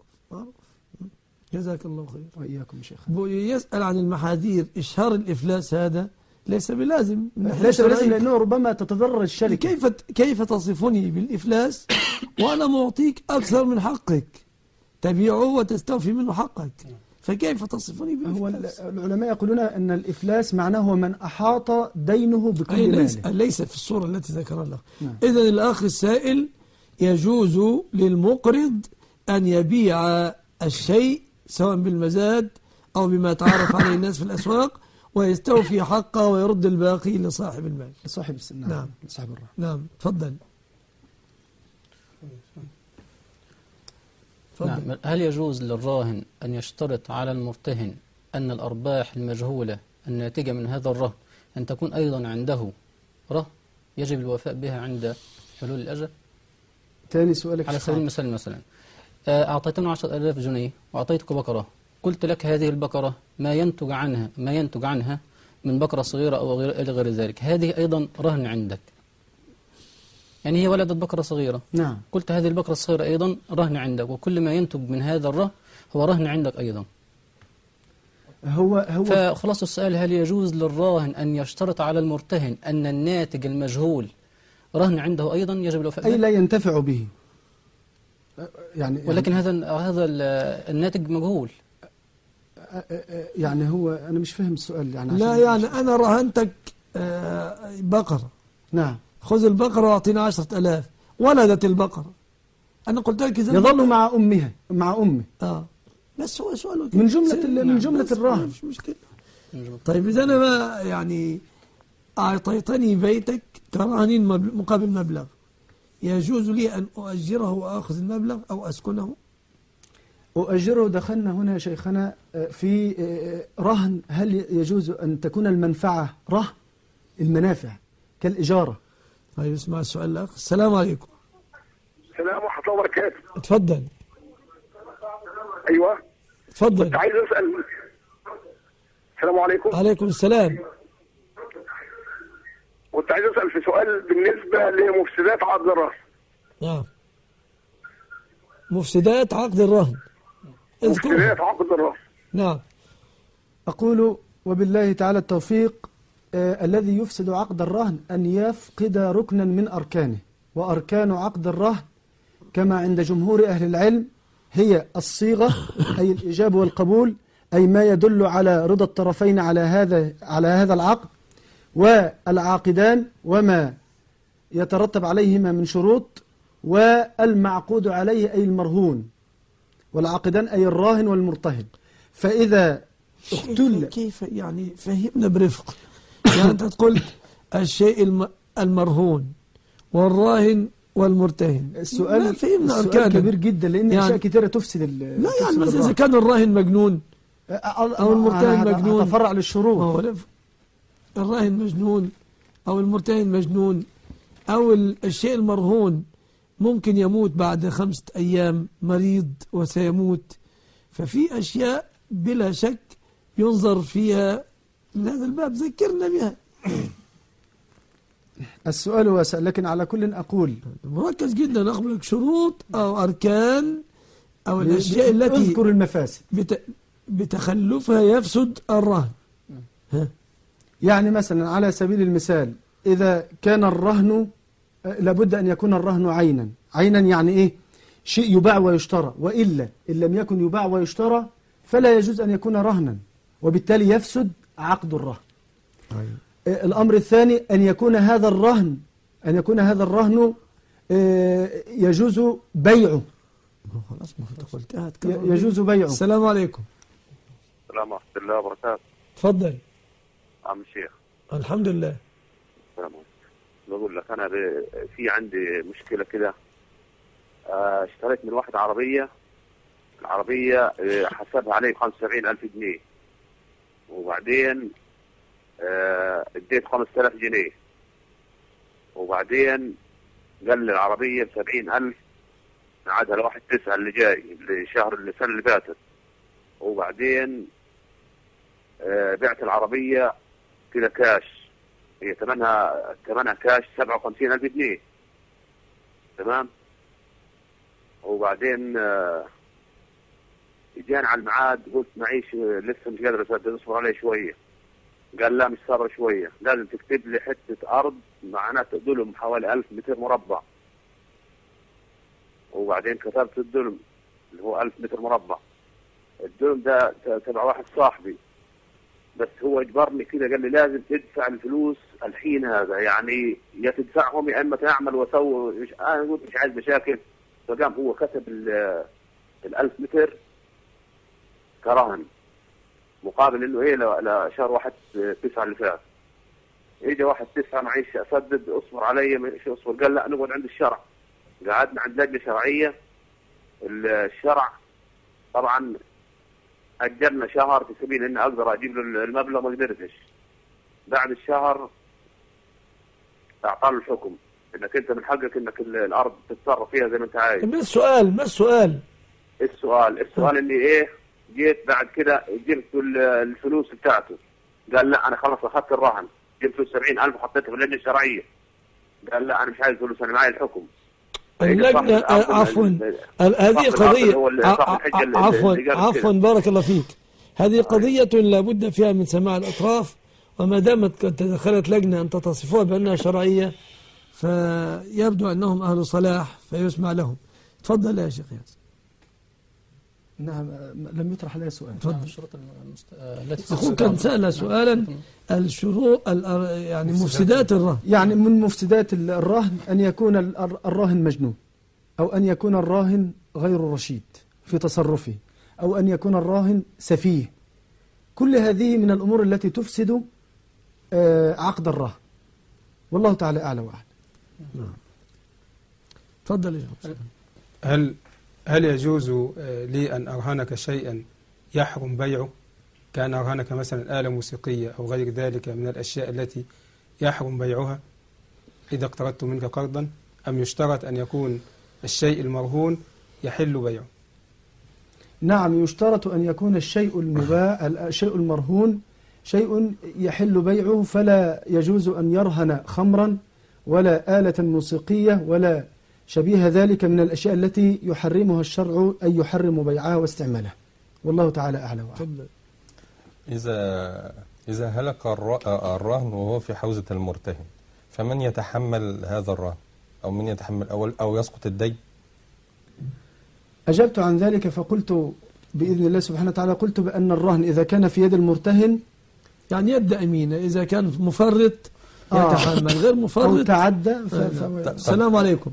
جزاك الله خير. وإياكم شيخ. بو- يسأل عن المحاذير. إشهار الإفلاس هذا ليس بلازم من ناحية ليس بلازم، شرعية. لأنه ربما تتضرر الشركة. كيف كيف تصفني بالإفلاس وأنا معطيك أكثر من حقك، تبيعه وتستوفي منه حقك، فكيف تصفني هو بالإفلاس؟ ال- العلماء يقولون أن الإفلاس معناه هو من أحاط دينه بكل أي ليس, ماله. ليس في الصورة التي ذكرها له. نعم. إذن الأخ السائل يجوز للمقرض أن يبيع الشيء سواء بالمزاد أو بما تعرف عليه الناس في الأسواق، ويستوفي حقه ويرد الباقي لصاحب المال. لصاحب السن. نعم. نعم. لصاحب الرهن. نعم تفضل. تفضل. نعم. هل يجوز للراهن أن يشترط على المرتهن أن الأرباح المجهولة الناتجة من هذا الرهن أن تكون أيضا عنده رهن يجب الوفاء بها عند حلول الأجل؟ تاني سؤالك على شيخ. سبيل المثال مثلا آه، أعطيتنا عشرة آلاف جنيه وأعطيتك بقرة، قلت لك هذه البقرة ما ينتج عنها ما ينتج عنها من بقرة صغيرة أو غير إلى غير ذلك، هذه أيضا رهن عندك. يعني هي ولدت بقرة صغيرة، نعم. قلت هذه البقرة الصغيرة أيضا رهن عندك، وكل ما ينتج من هذا الرهن هو رهن عندك أيضا. هو هو فخلاص السؤال، هل يجوز للراهن أن يشترط على المرتهن أن الناتج المجهول رهن عنده أيضا يجب الوفاء به؟ أي لا ينتفع به يعني، ولكن هذا هذا الناتج مجهول. يعني هو أنا مش فاهم السؤال يعني. لا يعني أنا رهنتك آه، بقرة، نعم، خذ البقرة واعطينا عشرة ألاف، ولدت البقرة، أنا قلت لك إذا يظل مع أمها مع أمه. آه بس هو سؤال من جملة من جملة الرهن. مش مشكلة. طيب إذا أنا ما يعني أعطيتني بيتك كرهن مقابل مبلغ، يجوز لي أن أؤجره وأخذ المبلغ أو أسكنه؟ أؤجره. دخلنا هنا يا شيخنا في رهن. هل يجوز أن تكون المنفعة رهن؟ المنافع كالإجارة. طيب اسمع السؤال الأخ. السلام عليكم. السلام ورحمة الله وبركاته. اتفضل. أيوة اتفضل. كنت عايز أسأل. السلام عليكم. عليكم السلام. كنت عايز أسأل في سؤال بالنسبة لمفسدات عقد الرهن. نعم. مفسدات عقد الرهن. مفسدات عقد الرهن. نعم. أقول وبالله تعالى التوفيق. آه الذي يفسد عقد الرهن أن يفقد ركنا من أركانه، وأركان عقد الرهن كما عند جمهور أهل العلم هي الصيغة أي الإجاب والقبول، أي ما يدل على رضا الطرفين على هذا على هذا العقد، والعاقدان وما يترتب عليهما من شروط، والمعقود عليه أي المرهون، والعاقدان أي الراهن والمرتهن. فإذا اختل كيف يعني فهمنا برفق. يعني أنت قلت الشيء المرهون والراهن والمرتهن. السؤال فهمنا السؤال كبير جدا، لأن يعني أشياء كثيرة تفسد ال لا يعني مثلا إذا كان الراهن مجنون أو المرتهن مجنون تفرع للشروط. الراهن مجنون أو المرتهن مجنون أو الشيء المرهون ممكن يموت بعد خمسة أيام، مريض وسيموت. ففي أشياء بلا شك ينظر فيها من هذا الباب، ذكرنا بها. السؤال واسع، لكن على كل أقول مركز جدا. أقبلك شروط أو أركان أو الأشياء التي أذكر المفاسد بت... بتخلفها يفسد الرهن. ها؟ يعني مثلا على سبيل المثال، إذا كان الرهن لابد أن يكون الرهن عينا. عينا يعني إيه؟ شيء يباع ويشترى، وإلا إن لم يكن يباع ويشترى فلا يجوز أن يكون رهنا، وبالتالي يفسد عقد الرهن. أيوة. الأمر الثاني أن يكون هذا الرهن أن يكون هذا الرهن يجوز بيعه. خلاص ما قلتها. يجوز بيعه. السلام عليكم. السلام ورحمة الله وبركاته. تفضل عم الشيخ. الحمد لله. السلام عليكم. بقول لك أنا في عندي مشكلة كده. اشتريت من واحد عربية، العربية حسبها علي بخمسة وسبعين ألف جنيه، وبعدين اديت خمسة آلاف جنيه، وبعدين قال لي العربية بسبعين ألف، نعادها لواحد تسعة اللي جاي لشهر السنة اللي فاتت، وبعدين بعت العربية كده كاش، هي ثمنها ثمنها كاش سبعة وخمسين ألف جنيه، تمام. وبعدين اجاني على الميعاد، قلت معيش لسه مش قادر اسدد، اصبر علي شويه. قال لا مش صبر شويه، لازم تكتب لي حته ارض معناته دلم حوالي ألف ومئتين مربع. وبعدين كتبت الدلم اللي هو ألف متر مربع. الدلم ده تبع واحد صاحبي، بس هو اجبرني كده، قال لي لازم تدفع الفلوس الحين هذا، يعني يا تدفعهم يا اما تعمل وسوي. مش انا قلت مش عايز مشاكل، فقام هو كتب الألف متر كرهن مقابل انه ايه لشهر واحد تسعة اللي فات. اجى واحد تسعة معيش اسدد، اصبر علي مش اصبر. قال لا نقعد عند الشرع. قعدنا عند لجنه شرعيه. الشرع طبعا اجلنا شهر في سبيل اني اقدر اجيب له المبلغ، ما قدرتش. بعد الشهر اعطاه الحكم انك انت من حقك انك الارض تتصرف فيها زي ما انت عايز. ما السؤال ما السؤال السؤال السؤال اني ايه، جيت بعد كده جبت الفلوس بتاعته قال لا أنا خلاص أخذت الرهن، جبت له سبعين ألف وحطيته في اللجنة الشرعية. قال لا أنا مش عايز فلوس، أنا معي الحكم. اللجنة آه، عفوا ال- هذه قضية ع- ع- عفوا عفوا بارك الله فيك. هذه قضية لابد فيها من سماع الأطراف، وما دامت قد تدخلت لجنة أن تصفوها بأنها شرعية فيبدو أنهم أهل صلاح فيسمع لهم. تفضل يا شيخ ياسر. نعم لم يطرح عليه سؤال. تفضل. الشروط المست... آه، التي أخوك كان سأل سؤالا الشروط ال- يعني مفسدات الرهن. يعني من مفسدات الرهن أن يكون الر- الراهن مجنون، أو أن يكون الراهن غير رشيد في تصرفه، أو أن يكون الراهن سفيه. كل هذه من الأمور التي تفسد آه، عقد الرهن، والله تعالى أعلى وأعلم. تفضل يا شيخ. هل هل يجوز آه، لي أن أرهنك شيئا يحرم بيعه، كأن أرهنك مثلا آلة موسيقية أو غير ذلك من الأشياء التي يحرم بيعها إذا اقترضت منك قرضا، أم يشترط أن يكون الشيء المرهون يحل بيعه؟ نعم يشترط أن يكون الشيء المباع الشيء المرهون شيء يحل بيعه، فلا يجوز أن يرهن خمرا ولا آلة موسيقية ولا شبيه ذلك من الأشياء التي يحرمها الشرع أي يحرم بيعها واستعمالها، والله تعالى أعلى وأعلم. تفضل. إذا إذا هلك الر- الرهن وهو في حوزة المرتهن، فمن يتحمل هذا الرهن، أو من يتحمل أو أو يسقط الدين؟ أجبت عن ذلك فقلت بإذن الله سبحانه وتعالى، قلت بأن الرهن إذا كان في يد المرتهن يعني يد أمينة، إذا كان مفرط آه. يتحمل، غير أو مفرط. تعدى ف... آه، ف... نعم. السلام عليكم.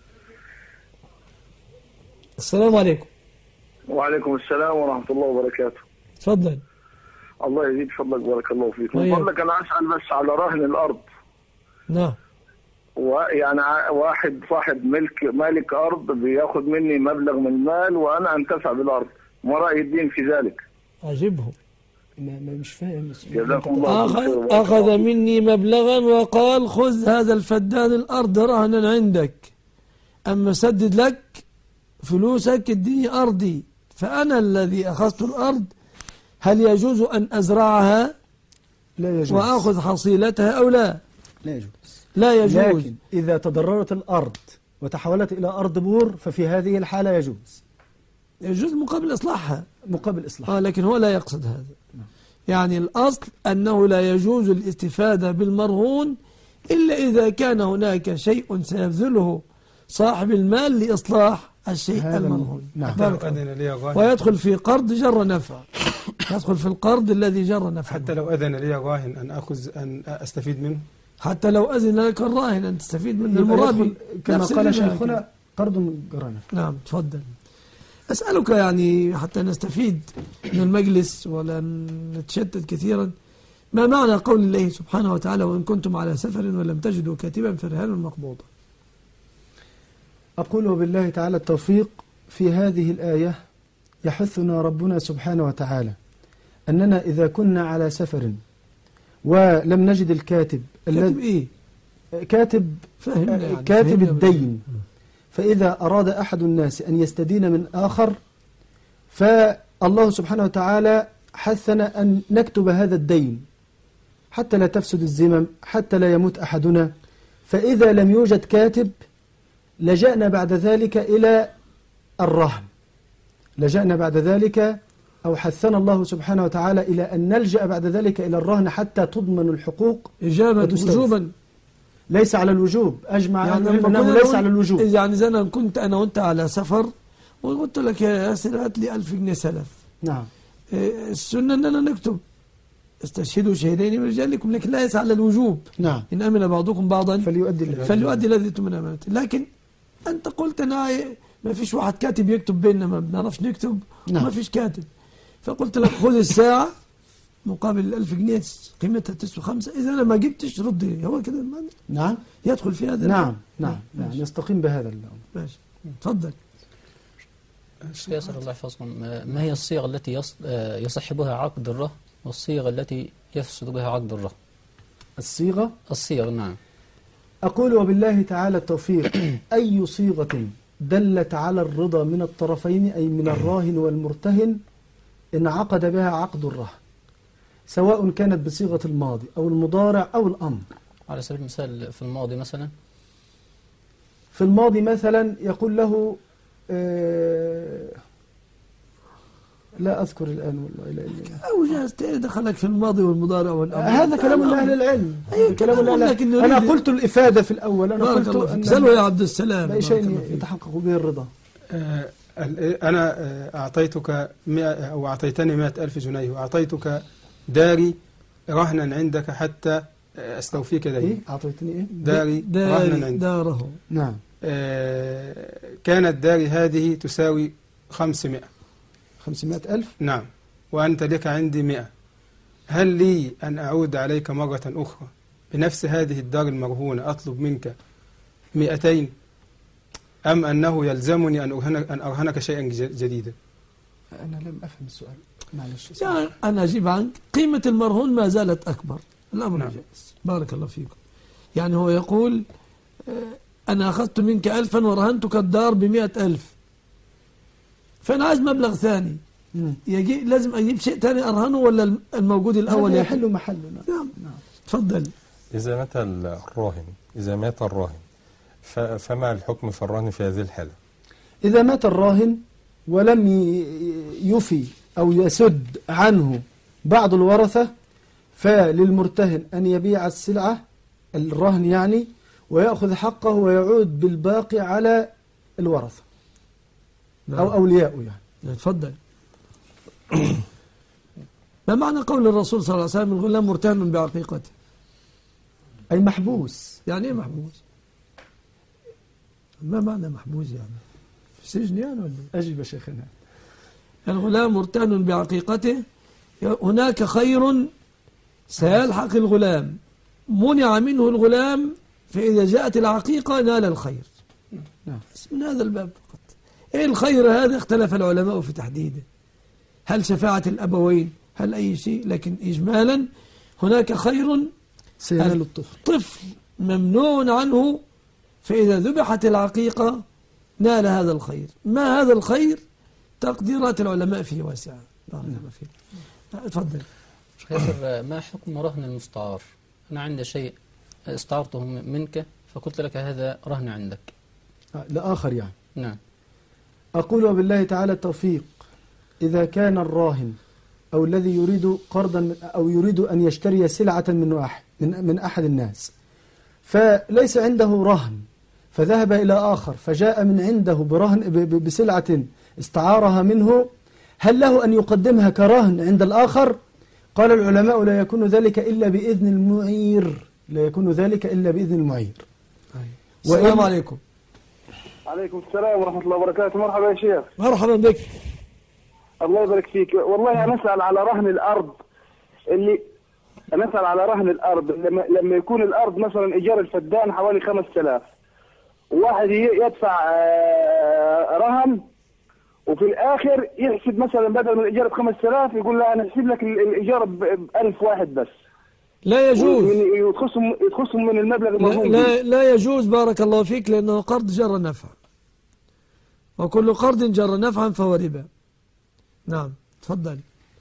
السلام عليكم. وعليكم السلام ورحمة الله وبركاته. تفضل. الله يزيد فضلك بارك الله فيك. من طيب. فضلك أنا أسأل بس على رهن الأرض. نعم. ويعني ع- واحد صاحب ملك مالك أرض بياخد مني مبلغ من المال وأنا أنتفع بالأرض، ما رأي الدين في ذلك؟ أجبه. ما ما مش فاهم. جزاكم الله أخذ, خير. أخذ مني مبلغا وقال خذ هذا الفدان الأرض رهنا عندك، أما سدد لك فلوسك اديني أرضي، فأنا الذي أخذت الأرض، هل يجوز أن أزرعها لا يجوز. وأخذ حصيلتها أو لا؟ لا يجوز. لا يجوز. لكن إذا تضررت الأرض وتحولت إلى أرض بور ففي هذه الحالة يجوز يجوز مقابل إصلاحها. مقابل إصلاح. آه لكن هو لا يقصد هذا. يعني الأصل أنه لا يجوز الاستفادة بالمرهون إلا إذا كان هناك شيء سيبذله صاحب المال لإصلاح الشيء هذا المرهون. نعم. بارك الله. أذن لي الراهن، ويدخل في قرض جر نفع، يدخل في القرض الذي جر نفع، حتى لو أذن لي الراهن أن أخذ أن أستفيد منه. حتى لو أذن لك الراهن أن تستفيد من يبقى المرابي يدخل كما نفس قال الربا شيخنا كده. قرض من جرانة. نعم تفضل. أسألك يعني حتى نستفيد من المجلس ولا نتشتت كثيرا، ما معنى قول الله سبحانه وتعالى وإن كنتم على سفر ولم تجدوا كاتبا فرهان مقبوضا؟ أقول وبالله تعالى التوفيق، في هذه الآية يحثنا ربنا سبحانه وتعالى أننا إذا كنا على سفر ولم نجد الكاتب كاتب الذي إيه؟ كاتب فهمنا يعني كاتب فهمنا الدين، فإذا أراد أحد الناس أن يستدين من آخر فالله سبحانه وتعالى حثنا أن نكتب هذا الدين حتى لا تفسد الذمم، حتى لا يموت أحدنا. فإذا لم يوجد كاتب لجأنا بعد ذلك إلى الرهن، لجأنا بعد ذلك أو حثنا الله سبحانه وتعالى إلى أن نلجأ بعد ذلك إلى الرهن حتى تضمن الحقوق إجابة وتستوفى. وجوبا. ليس على الوجوب، أجمع يعني يعني لما أنه كنا ليس نقول- على الوجوب. يعني زي أنا كنت أنا وأنت على سفر وقلت لك يا ياسر هات لي ألف جنيه سلف، نعم إيه، السنة أننا نكتب استشهدوا شهدين من رجالكم، لكن لا يسعى على الوجوب. نعم إن أمن بعضكم بعضا فليؤدي الذي فليؤدي الذي من أمانته. لكن أنت قلت أنا ما فيش واحد كاتب يكتب بيننا، ما بنعرفش نكتب نعم. ما فيش كاتب، فقلت لك خذ الساعة مقابل الألف جنيه قيمتها تسوى خمسة، إذا أنا ما جبتش ردي، هو كده المعنى. نعم يدخل في هذا. نعم نعم نعم ماشي. نستقيم بهذا الأمر. ماشي تفضل. شيخ ياسر الله يحفظكم، ما هي الصيغ التي يص- آه، يصح بها عقد الرهن والصيغ التي يفسد بها عقد الرهن؟ الصيغة الصيغ نعم. أقول وبالله تعالى التوفيق، أي صيغة دلت على الرضا من الطرفين أي من الراهن والمرتهن انعقد بها عقد الرهن. سواء كانت بصيغة الماضي أو المضارع أو الأمر. على سبيل المثال في الماضي مثلا، في الماضي مثلا يقول له آه لا أذكر الآن والله لا إلا أو جاز دخلك في الماضي والمضارع والأمر. هذا كلام لأهل العلم. أيوة كلام لأهل العلم. أنا قلت الإفادة في الأول. أنا قلت أن سلوا يا عبد السلام لا شيء يتحقق به الرضا. آه أنا أعطيتك مئة أو أعطيتني مئة ألف جنيه وأعطيتك داري رهنا عندك حتى أستوفيك داري. إيه؟ أعطيتني إيه؟ داري, داري رهنا عندك. داره. نعم. آه كانت داري هذه تساوي خمسمائة. خمسمائة ألف. نعم. وأنت لك عندي مئة. هل لي أن أعود عليك مرة أخرى بنفس هذه الدار المرهونة أطلب منك مئتين، أم أنه يلزمني أن أرهنك, أن أرهنك شيئا جديدا؟ أنا لم أفهم السؤال، معلش. يعني أنا أجيب عنك. قيمة المرهون ما زالت أكبر، الأمر نعم. جائز. بارك الله فيكم. يعني هو يقول أنا أخذت منك ألفا ورهنتك الدار بمئة ألف، فأنا عايز مبلغ ثاني. يجي لازم أجيب شيء ثاني أرهنه ولا الموجود الأول يحل محله؟ نعم. نعم. تفضل. إذا مات الراهن إذا مات الراهن فما الحكم في الرهن في هذه الحالة؟ إذا مات الراهن ولم يفي أو يسد عنه بعض الورثة، فللمرتهن أن يبيع السلعة الرهن يعني ويأخذ حقه ويعود بالباقي على الورثة. نعم. أو أولياءه يعني. تفضل. ما معنى قول الرسول صلى الله عليه وسلم الغلام مرتهن بعقيقته؟ أي محبوس. يعني إيه محبوس؟ ما معنى محبوس يعني؟ في سجن يعني ولا ايه؟ أجب يا شيخنا. الغلام مرتهن بعقيقته، هناك خير سيلحق الغلام، منع منه الغلام فإذا جاءت العقيقة نال الخير. نعم. من هذا الباب فقط. إيه الخير هذا؟ اختلف العلماء في تحديده، هل شفاعة الأبوين، هل أي شيء، لكن إجمالا هناك خير سينال الطفل. طفل ممنوع عنه، فإذا ذبحت العقيقة نال هذا الخير. ما هذا الخير؟ تقديرات العلماء فيه واسعة. بارك الله فيك. تفضل. شيخ ياسر، ما حكم رهن المستعار؟ أنا عندي شيء استعرته منك فقلت لك هذا رهن عندك. لآخر يعني. نعم. أقول وبالله تعالى التوفيق، إذا كان الراهن أو الذي يريد قرضا أو يريد أن يشتري سلعة من أحد من من أحد الناس، فليس عنده رهن، فذهب إلى آخر فجاء من عنده برهن بسلعة استعارها منه، هل له أن يقدمها كرهن عند الآخر؟ قال العلماء لا يكون ذلك إلا بإذن المعير، لا يكون ذلك إلا بإذن المعير. السلام عليكم. عليكم السلام ورحمة الله وبركاته. مرحبا يا شيخ. مرحبا بك. الله يبارك فيك. والله أنا أسأل على رهن الأرض، اللي أنا أسأل على رهن الأرض لما لما يكون الأرض مثلا إيجار الفدان حوالي خمسة آلاف، وواحد يدفع رهن وفي الآخر يحسب مثلا بدل من الإيجار بخمسة آلاف يقول له أنا أحسب لك الإيجار بألف واحد بس. لا يجوز. يتخصم يتخصم من المبلغ المرهون. لا, لا يجوز. بارك الله فيك، لأنه قرض جر نفع، وكل قرض جر نفعا فهو ربا. نعم. تفضل.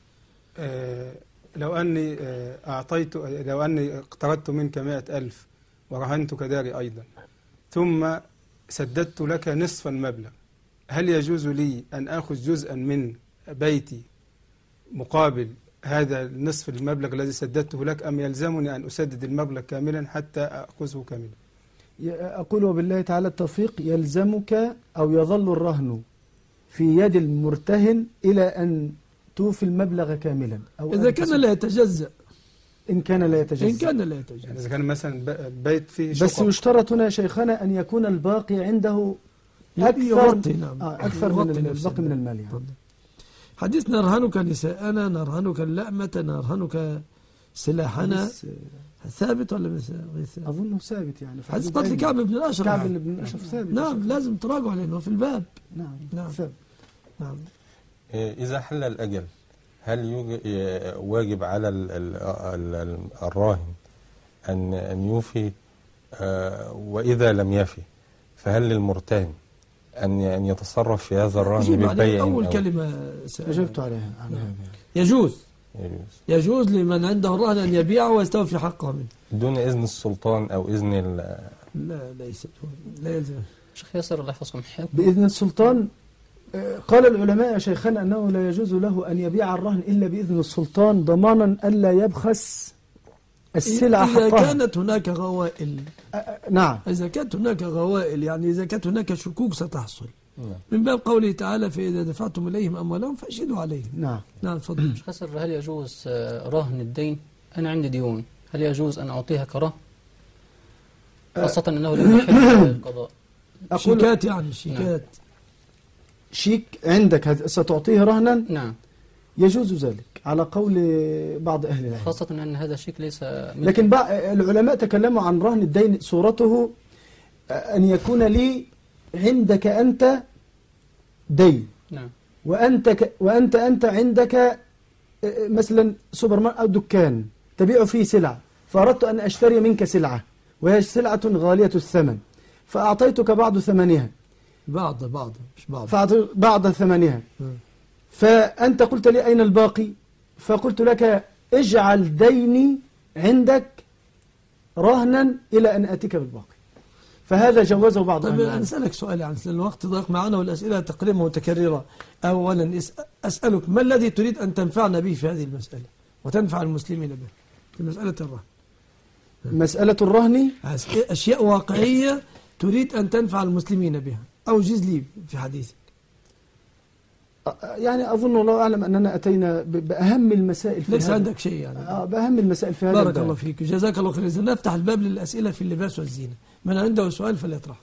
آه لو أني آه أعطيت لو أني اقترضت منك مائة ألف ورهنتك داري أيضا، ثم سددت لك نصف المبلغ، هل يجوز لي أن أخذ جزءا من بيتي مقابل هذا النصف المبلغ الذي سددته لك، أم يلزمني أن أسدد المبلغ كاملا حتى أخذه كاملا؟ أقول وبالله تعالى التوفيق، يلزمك أو يظل الرهن في يد المرتهن إلى أن توفي المبلغ كاملا، أو إذا كان لا يتجزأ. إن كان لا يتجزأ. إن كان لا يتجزأ. يعني إذا كان مثلا بيت فيه شقق. بس يشترط هنا شيخنا أن يكون الباقي عنده أكثر, نعم. أكثر من الباقي من المال يعني. حديث نرهنك نساءنا، نرهنك اللأمة، نرهنك سلاحنا، ثابت ولا غير ثابت؟ أظنه ثابت يعني. حديث قتل كعب بن الأشرف. كعب بن الأشرف ثابت. نعم. لازم تراجع لأنه في الباب. نعم. نعم. ثابت. نعم. إذا حل الأجل هل واجب على الراهن أن أن يوفي، وإذا لم يفي فهل للمرتهن أن أن يتصرف في هذا الرهن بالبيع؟ أول كلمة أجبت عليها. يجوز. يجوز. يجوز لمن عنده الرهن أن يبيعه ويستوفي حقه منه دون إذن السلطان أو إذن ال لا ليس لا يلزم. شيخ ياسر الله يحفظكم حق بإذن السلطان. آه، قال العلماء يا شيخنا أنه لا يجوز له أن يبيع الرهن إلا بإذن السلطان ضمانا ألا يبخس السلعة إذا حقها. كانت هناك غوائل آه، آه، نعم. إذا كانت هناك غوائل يعني إذا كانت هناك شكوك ستحصل نعم. من باب قوله تعالى فإذا دفعتم إليهم أموالهم فأشهدوا عليهم. نعم. نعم تفضل. شيخ ياسر، هل يجوز آه، رهن الدين؟ أنا عندي ديون، هل يجوز أن أعطيها كرهن؟ خاصة أنه لم يحل القضاء. أقول شيكات يعني شيكات شيك عندك هت- ستعطيه رهنا، نعم، يجوز ذلك على قول بعض أهل العلم. خاصة أن هذا شيك ليس من لكن بع- العلماء تكلموا عن رهن الدين صورته أن يكون لي عندك أنت دين، نعم وأنت ك وأنت أنت عندك مثلا سوبر ماركت أو دكان تبيع فيه سلعة، فأردت أن أشتري منك سلعة وهي سلعة غالية الثمن، فأعطيتك بعض ثمنها، بعض بعض مش بعض فأعطيت بعض ثمنها، م. فأنت قلت لي أين الباقي؟ فقلت لك اجعل ديني عندك رهنا إلى أن أتيك بالباقي، فهذا جوزه بعض أهل طيب العلم. أسألك سؤال يعني الوقت ضاق معنا والأسئلة تقريبا متكررة. أولا أسألك ما الذي تريد أن تنفعنا به في هذه المسألة وتنفع المسلمين به في مسألة الرهن؟ مسألة الرهن أشياء واقعية تريد أن تنفع المسلمين بها أوجز لي في حديثك. يعني أظن الله أعلم أننا أتينا ب- بأهم المسائل في ليس هذا. عندك شيء يعني. آه بأهم المسائل في هذا بارك الباب. الله فيك جزاك الله خير. إذا نفتح الباب للأسئلة في اللباس والزينة، من عنده سؤال فليطرح.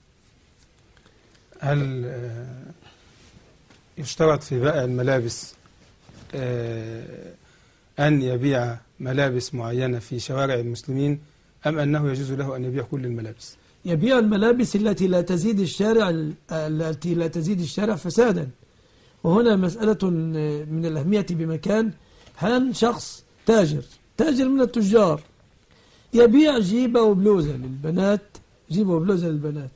هل آه، يشترط في بائع الملابس آه، أن يبيع ملابس معينة في شوارع المسلمين، أم أنه يجوز له أن يبيع كل الملابس؟ يبيع الملابس التي لا تزيد الشارع التي لا تزيد الشارع فسادا. وهنا مسألة من الأهمية بمكان. هان شخص تاجر تاجر من التجار يبيع جيبة وبلوزة للبنات، جيبة وبلوزة للبنات.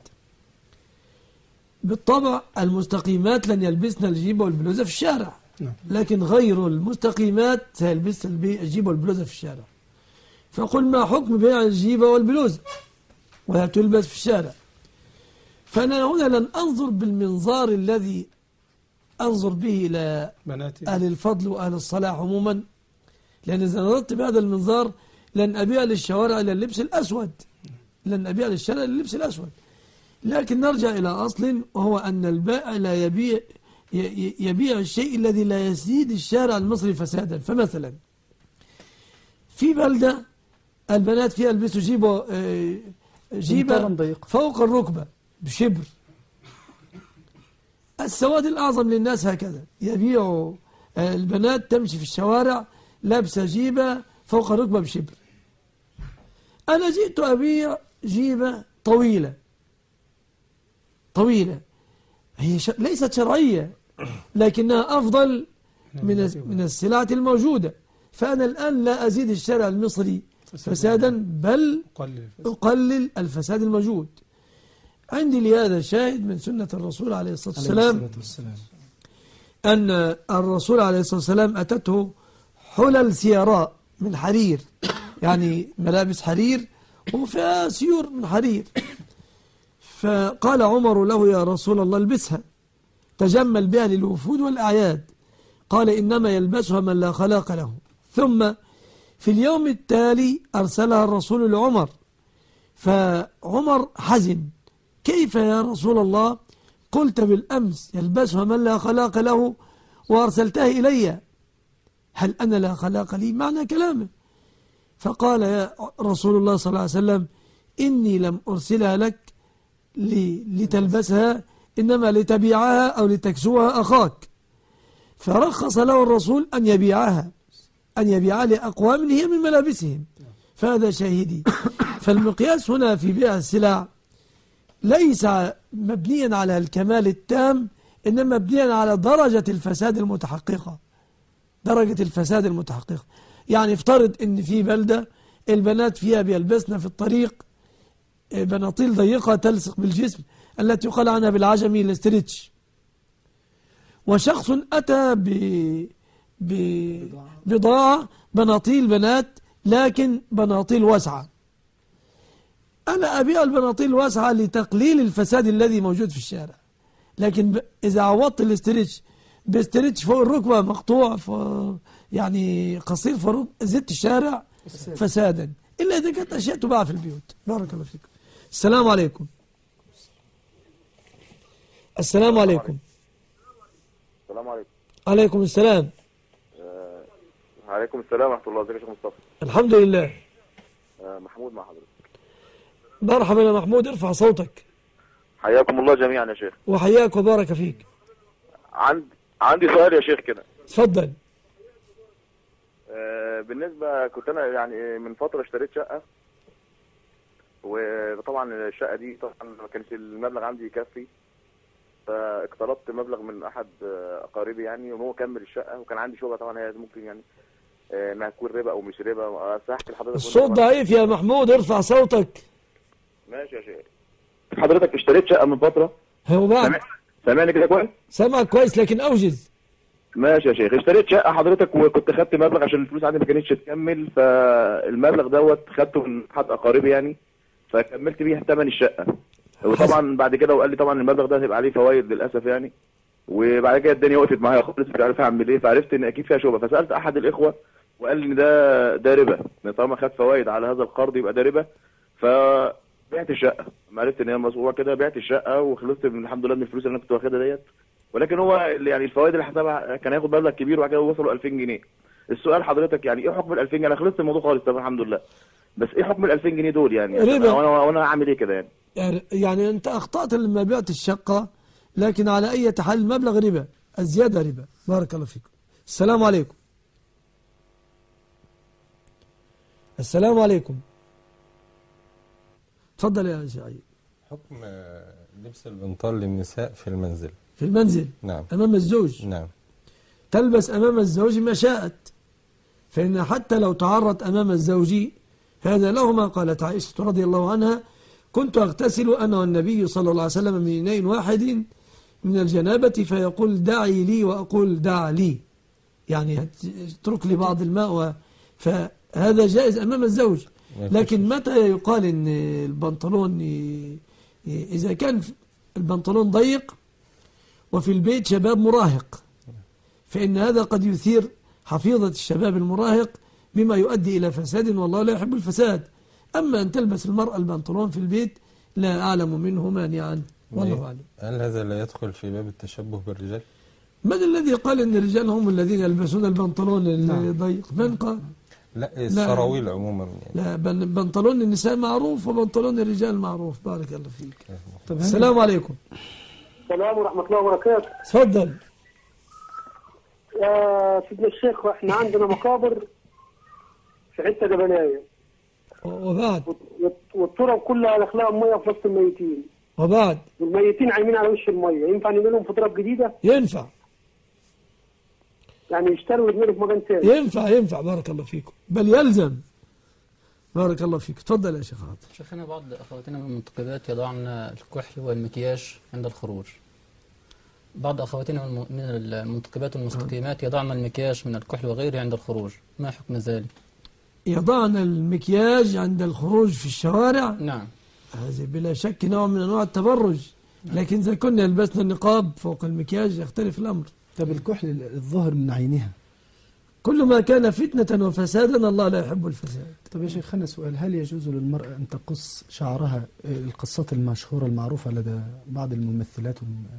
بالطبع المستقيمات لن يلبسن الجيبة والبلوزة في الشارع، نعم. لكن غير المستقيمات سيلبسن الجيبة والبلوزة في الشارع. فقل ما حكم بيع الجيبة والبلوزة وهي تلبس في الشارع؟ فأنا هنا لن أنظر بالمنظار الذي أنظر به إلى بناتي أهل الفضل وأهل الصلاح عموما، لأن إذا نظرت بهذا المنظار لن أبيع للشوارع إلى اللبس الأسود، لن أبيع للشارع إلى اللبس الأسود. لكن نرجع إلى أصل، وهو أن البائع لا يبيع يبيع الشيء الذي لا يزيد الشارع المصري فسادا. فمثلا في بلدة البنات فيها يلبسوا جيبة جيبة فوق الركبة بشبر. السواد الأعظم للناس هكذا يبيعوا البنات تمشي في الشوارع لابسة جيبة فوق الركبة بشبر. أنا جئت أبيع جيبة طويلة طويلة هي ش... ليست شرعية لكنها أفضل من من السلعة الموجودة. فأنا الآن لا أزيد الشارع المصري فسادا بل أقلل الفساد الموجود. عندي لهذا شاهد من سنة الرسول عليه الصلاة والسلام أن الرسول عليه الصلاة والسلام أتته حلل سيراء من حرير، يعني ملابس حرير وفيها سيور من حرير. فقال عمر له يا رسول الله البسها تجمل بها للوفود والأعياد. قال إنما يلبسها من لا خلاق له. ثم في اليوم التالي أرسلها الرسول لعمر، فعمر حزن، كيف يا رسول الله قلت بالأمس يلبسها من لا خلاق له وأرسلتها إلي، هل أنا لا خلاق لي؟ معنى كلامه. فقال يا رسول الله صلى الله عليه وسلم إني لم أرسلها لك لتلبسها إنما لتبيعها أو لتكسوها أخاك. فرخص له الرسول أن يبيعها أن يبيعها لأقوام هي من ملابسهم. فهذا شاهدي. فالمقياس هنا في بيع السلع ليس مبنيا على الكمال التام، إنما مبنيا على درجة الفساد المتحققة، درجة الفساد المتحققة. يعني افترض إن في بلدة البنات فيها بيلبسن في الطريق بناطيل ضيقة تلصق بالجسم التي يقال عنها بالعجمي الاستريتش، وشخص أتى ببضاعة بناطيل بنات، لكن بناطيل واسعة. أنا أبيع البناطيل الواسعة لتقليل الفساد الذي موجود في الشارع، لكن إذا عوضت الاسترتش باسترتش فوق الركبة مقطوع يعني قصير فوق زدت الشارع فسادا، إلا إذا كانت أشياء تباع في البيوت. بارك الله فيكم. السلام عليكم. السلام عليكم. السلام عليكم. عليكم السلام. آه، عليكم السلام ورحمة الله. ازيك يا شيخ مصطفى؟ الحمد لله. آه، محمود مع حضرتك. مرحبا يا محمود، ارفع صوتك. حياكم الله جميعا يا شيخ. وحياك وبارك فيك. عند عندي سؤال يا شيخ كده. اتفضل. آه، بالنسبة كنت أنا يعني من فترة اشتريت شقة، وطبعا الشقة دي طبعا ما كانش المبلغ عندي يكفي، فاقترضت مبلغ من أحد أقاربي يعني، وهو كمل الشقة، وكان عندي شبهة طبعا هي ممكن يعني انها تكون ربا او مش ربا. احكي لحضرتك. الصوت ضعيف يا محمود، ارفع صوتك. ماشي يا شيخ. حضرتك اشتريت شقة من فترة. هو بعد سامعني كده كويس؟ سامعك كويس لكن اوجز. ماشي يا شيخ. اشتريت شقة حضرتك، وكنت خدت مبلغ عشان الفلوس عندي ما كانتش تكمل، فالمبلغ دوت خدته من احد اقاربي يعني، فكملت بيه ثمن الشقة. وطبعا بعد كده وقال لي طبعا المبلغ ده هيبقى عليه فوائد للاسف يعني، وبعد كده الدنيا وقفت معايا خالص، مش عارف اعمل ايه، فعرفت ان اكيد فيها شبهه، فسالت احد الاخوه وقال لي ان ده ده ربا، ان طالما خد فوائد على هذا القرض يبقى ده ربا. فبعت الشقه، ما عرفت ان هي مصروفه كده، بعت الشقه وخلصت من الحمد لله من الفلوس اللي انا كنت واخدها ديت. ولكن هو يعني الفوائد اللي حسبها كان هياخد مبلغ كبير، وبعد كده وصلوا ألفين جنيه. السؤال حضرتك يعني ايه حكم ال ألفين جنيه؟ انا خلصت الموضوع خالص طبعا الحمد لله، بس ايه حكم ال ألفين جنيه دول يعني؟ ربا. وانا وانا اعمل ايه كده يعني؟ يعني انت اخطأت لما بعت الشقة، لكن على اي حال المبلغ ربا، الزيادة ربا. بارك الله فيكم. السلام عليكم. السلام عليكم. تفضل يا سعيد. حكم لبس البنطال للنساء في المنزل. في المنزل. نعم. امام الزوج. نعم. تلبس امام الزوج ما شاءت، فإن حتى لو تعرت امام الزوج هذا له، ما قالت عائشة رضي الله عنها: كنت أغتسل أنا والنبي صلى الله عليه وسلم من إناء واحد من الجنابة، فيقول دعي لي وأقول دع لي، يعني اترك لي بعض الماء، فهذا جائز أمام الزوج. لكن متى يقال إن البنطلون إذا كان البنطلون ضيق وفي البيت شباب مراهق، فإن هذا قد يثير حفيظة الشباب المراهق بما يؤدي إلى فساد، والله لا يحب الفساد. أما أن تلبس المرأة البنطلون في البيت لا أعلم منه مانعا، والله أعلم. هل هذا لا يدخل في باب التشبه بالرجال؟ من الذي قال أن الرجال هم الذين يلبسون البنطلون الضيق؟ من قال؟ لا، السراويل عموما يعني. لا، بنطلون النساء معروف وبنطلون الرجال معروف. بارك الله فيك. طب السلام عليكم. السلام ورحمة الله وبركاته. تفضل يا سيدنا الشيخ. احنا عندنا مقابر في حتة جبلية، وبعد والتراب كلها داخلها ميه في وسط الميتين، وبعد والميتين عايمين على وش الميه. ينفع نعمل لهم في تراب جديده؟ ينفع، يعني يشتروا ويبنوا في مكان ثاني. ينفع ينفع. بارك الله فيكم، بل يلزم. بارك الله فيك. تفضل يا شيخ عاطف. شيخنا، بعض اخواتنا من المنتقبات يضعن الكحل والمكياج عند الخروج. بعض اخواتنا من المنتقبات والمستقيمات يضعن المكياج من الكحل وغيره عند الخروج، ما حكم ذلك؟ يضعن المكياج عند الخروج في الشوارع؟ نعم. هذا بلا شك نوع من انواع التبرج. نعم. لكن اذا كنا لبسنا النقاب فوق المكياج يختلف الامر. طب الكحل الظهر من عينها، كل ما كان فتنة وفسادا الله لا يحب الفساد. طب يا شيخ خلنا سؤال: هل يجوز للمرأة أن تقص شعرها القصات المشهورة المعروفة لدى بعض الممثلات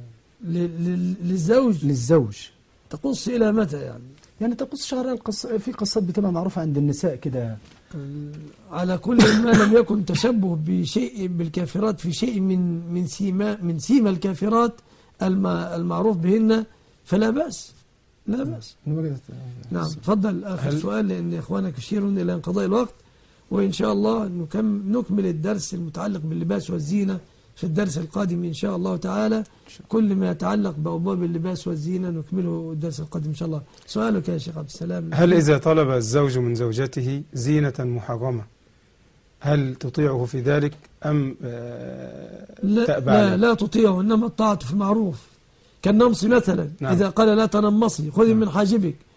للزوج؟ للزوج تقص إلى متى يعني؟ يعني تقص شعرها القص... في قصات بتبقى معروفة عند النساء كده. على كل ما لم يكن تشبه بشيء بالكافرات في شيء من من سيما من سيما الكافرات المعروف بهن فلا بأس، لا بأس. نعم. تفضل آخر سؤال، لأن إخوانك يشيرون إلى انقضاء الوقت، وإن شاء الله نكمل الدرس المتعلق باللباس والزينة في الدرس القادم إن شاء الله تعالى. كل ما يتعلق بأبواب اللباس والزينة نكمله الدرس القادم إن شاء الله. سؤالك يا شيخ عبد السلام: هل إذا طلب الزوج من زوجته زينة محرمة هل تطيعه في ذلك أم لا تأبى لا, عليه؟ لا تطيعه، إنما الطاعة في المعروف. كالنمص مثلا. نعم. إذا قال لا تنمصي خذي من حاجبك،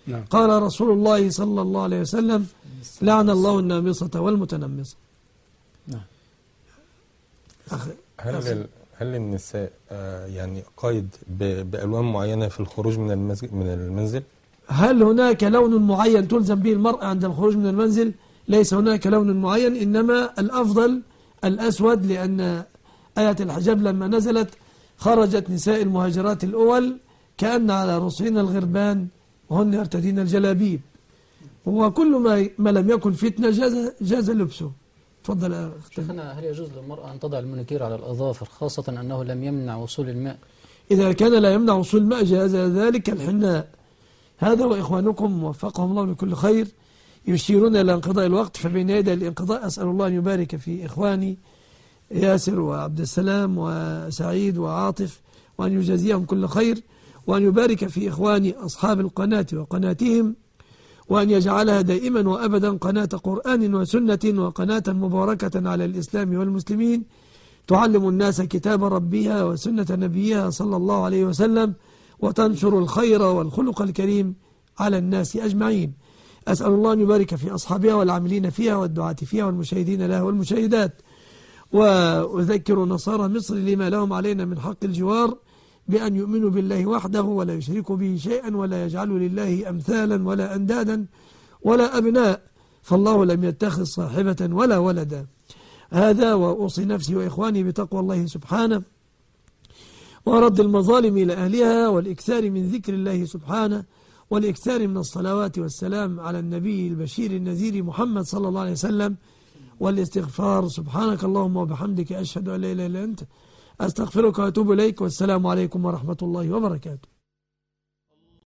نعم. قال رسول الله صلى الله عليه وسلم لعن الله النامصة والمتنمصة. نعم. أخي هل هل النساء آه يعني قيد ب- بألوان معينة في الخروج من المسجد من المنزل؟ هل هناك لون معين تلزم به المرأة عند الخروج من المنزل؟ ليس هناك لون معين، إنما الأفضل الأسود، لأن آية الحجاب لما نزلت خرجت نساء المهاجرات الأول كأن على رؤوسهن الغربان وهن يرتدين الجلابيب، وكل ما ما لم يكن فتنة جاز جاز لبسه. تفضل يا أخت. شيخنا، هل يجوز للمرأة أن تضع المونيكير على الأظافر خاصة أنه لم يمنع وصول الماء؟ إذا كان لا يمنع وصول الماء جاز ذلك الحناء. هذا وإخوانكم وفقهم الله لكل خير يشيرون إلى انقضاء الوقت، فبين يدي الانقضاء أسأل الله أن يبارك في إخواني ياسر وعبد السلام وسعيد وعاطف، وأن يجازيهم كل خير، وأن يبارك في إخواني أصحاب القناة وقناتهم، وأن يجعلها دائما وأبدا قناة قرآن وسنة، وقناة مباركة على الإسلام والمسلمين تعلم الناس كتاب ربها وسنة نبيها صلى الله عليه وسلم، وتنشر الخير والخلق الكريم على الناس أجمعين. أسأل الله أن يبارك في أصحابها والعاملين فيها والدعاة فيها والمشاهدين لها والمشاهدات. وأذكر نصارى مصر لما لهم علينا من حق الجوار بأن يؤمنوا بالله وحده ولا يشركوا به شيئا ولا يجعلوا لله أمثالا ولا أندادا ولا أبناء، فالله لم يتخذ صاحبة ولا ولدا. هذا وأوصي نفسي وإخواني بتقوى الله سبحانه ورد المظالم إلى أهلها، والإكثار من ذكر الله سبحانه، والإكثار من الصلوات والسلام على النبي البشير النذير محمد صلى الله عليه وسلم، والاستغفار. سبحانك اللهم وبحمدك أشهد أن لا إله إلا أنت أستغفرك وأتوب إليك، والسلام عليكم ورحمة الله وبركاته.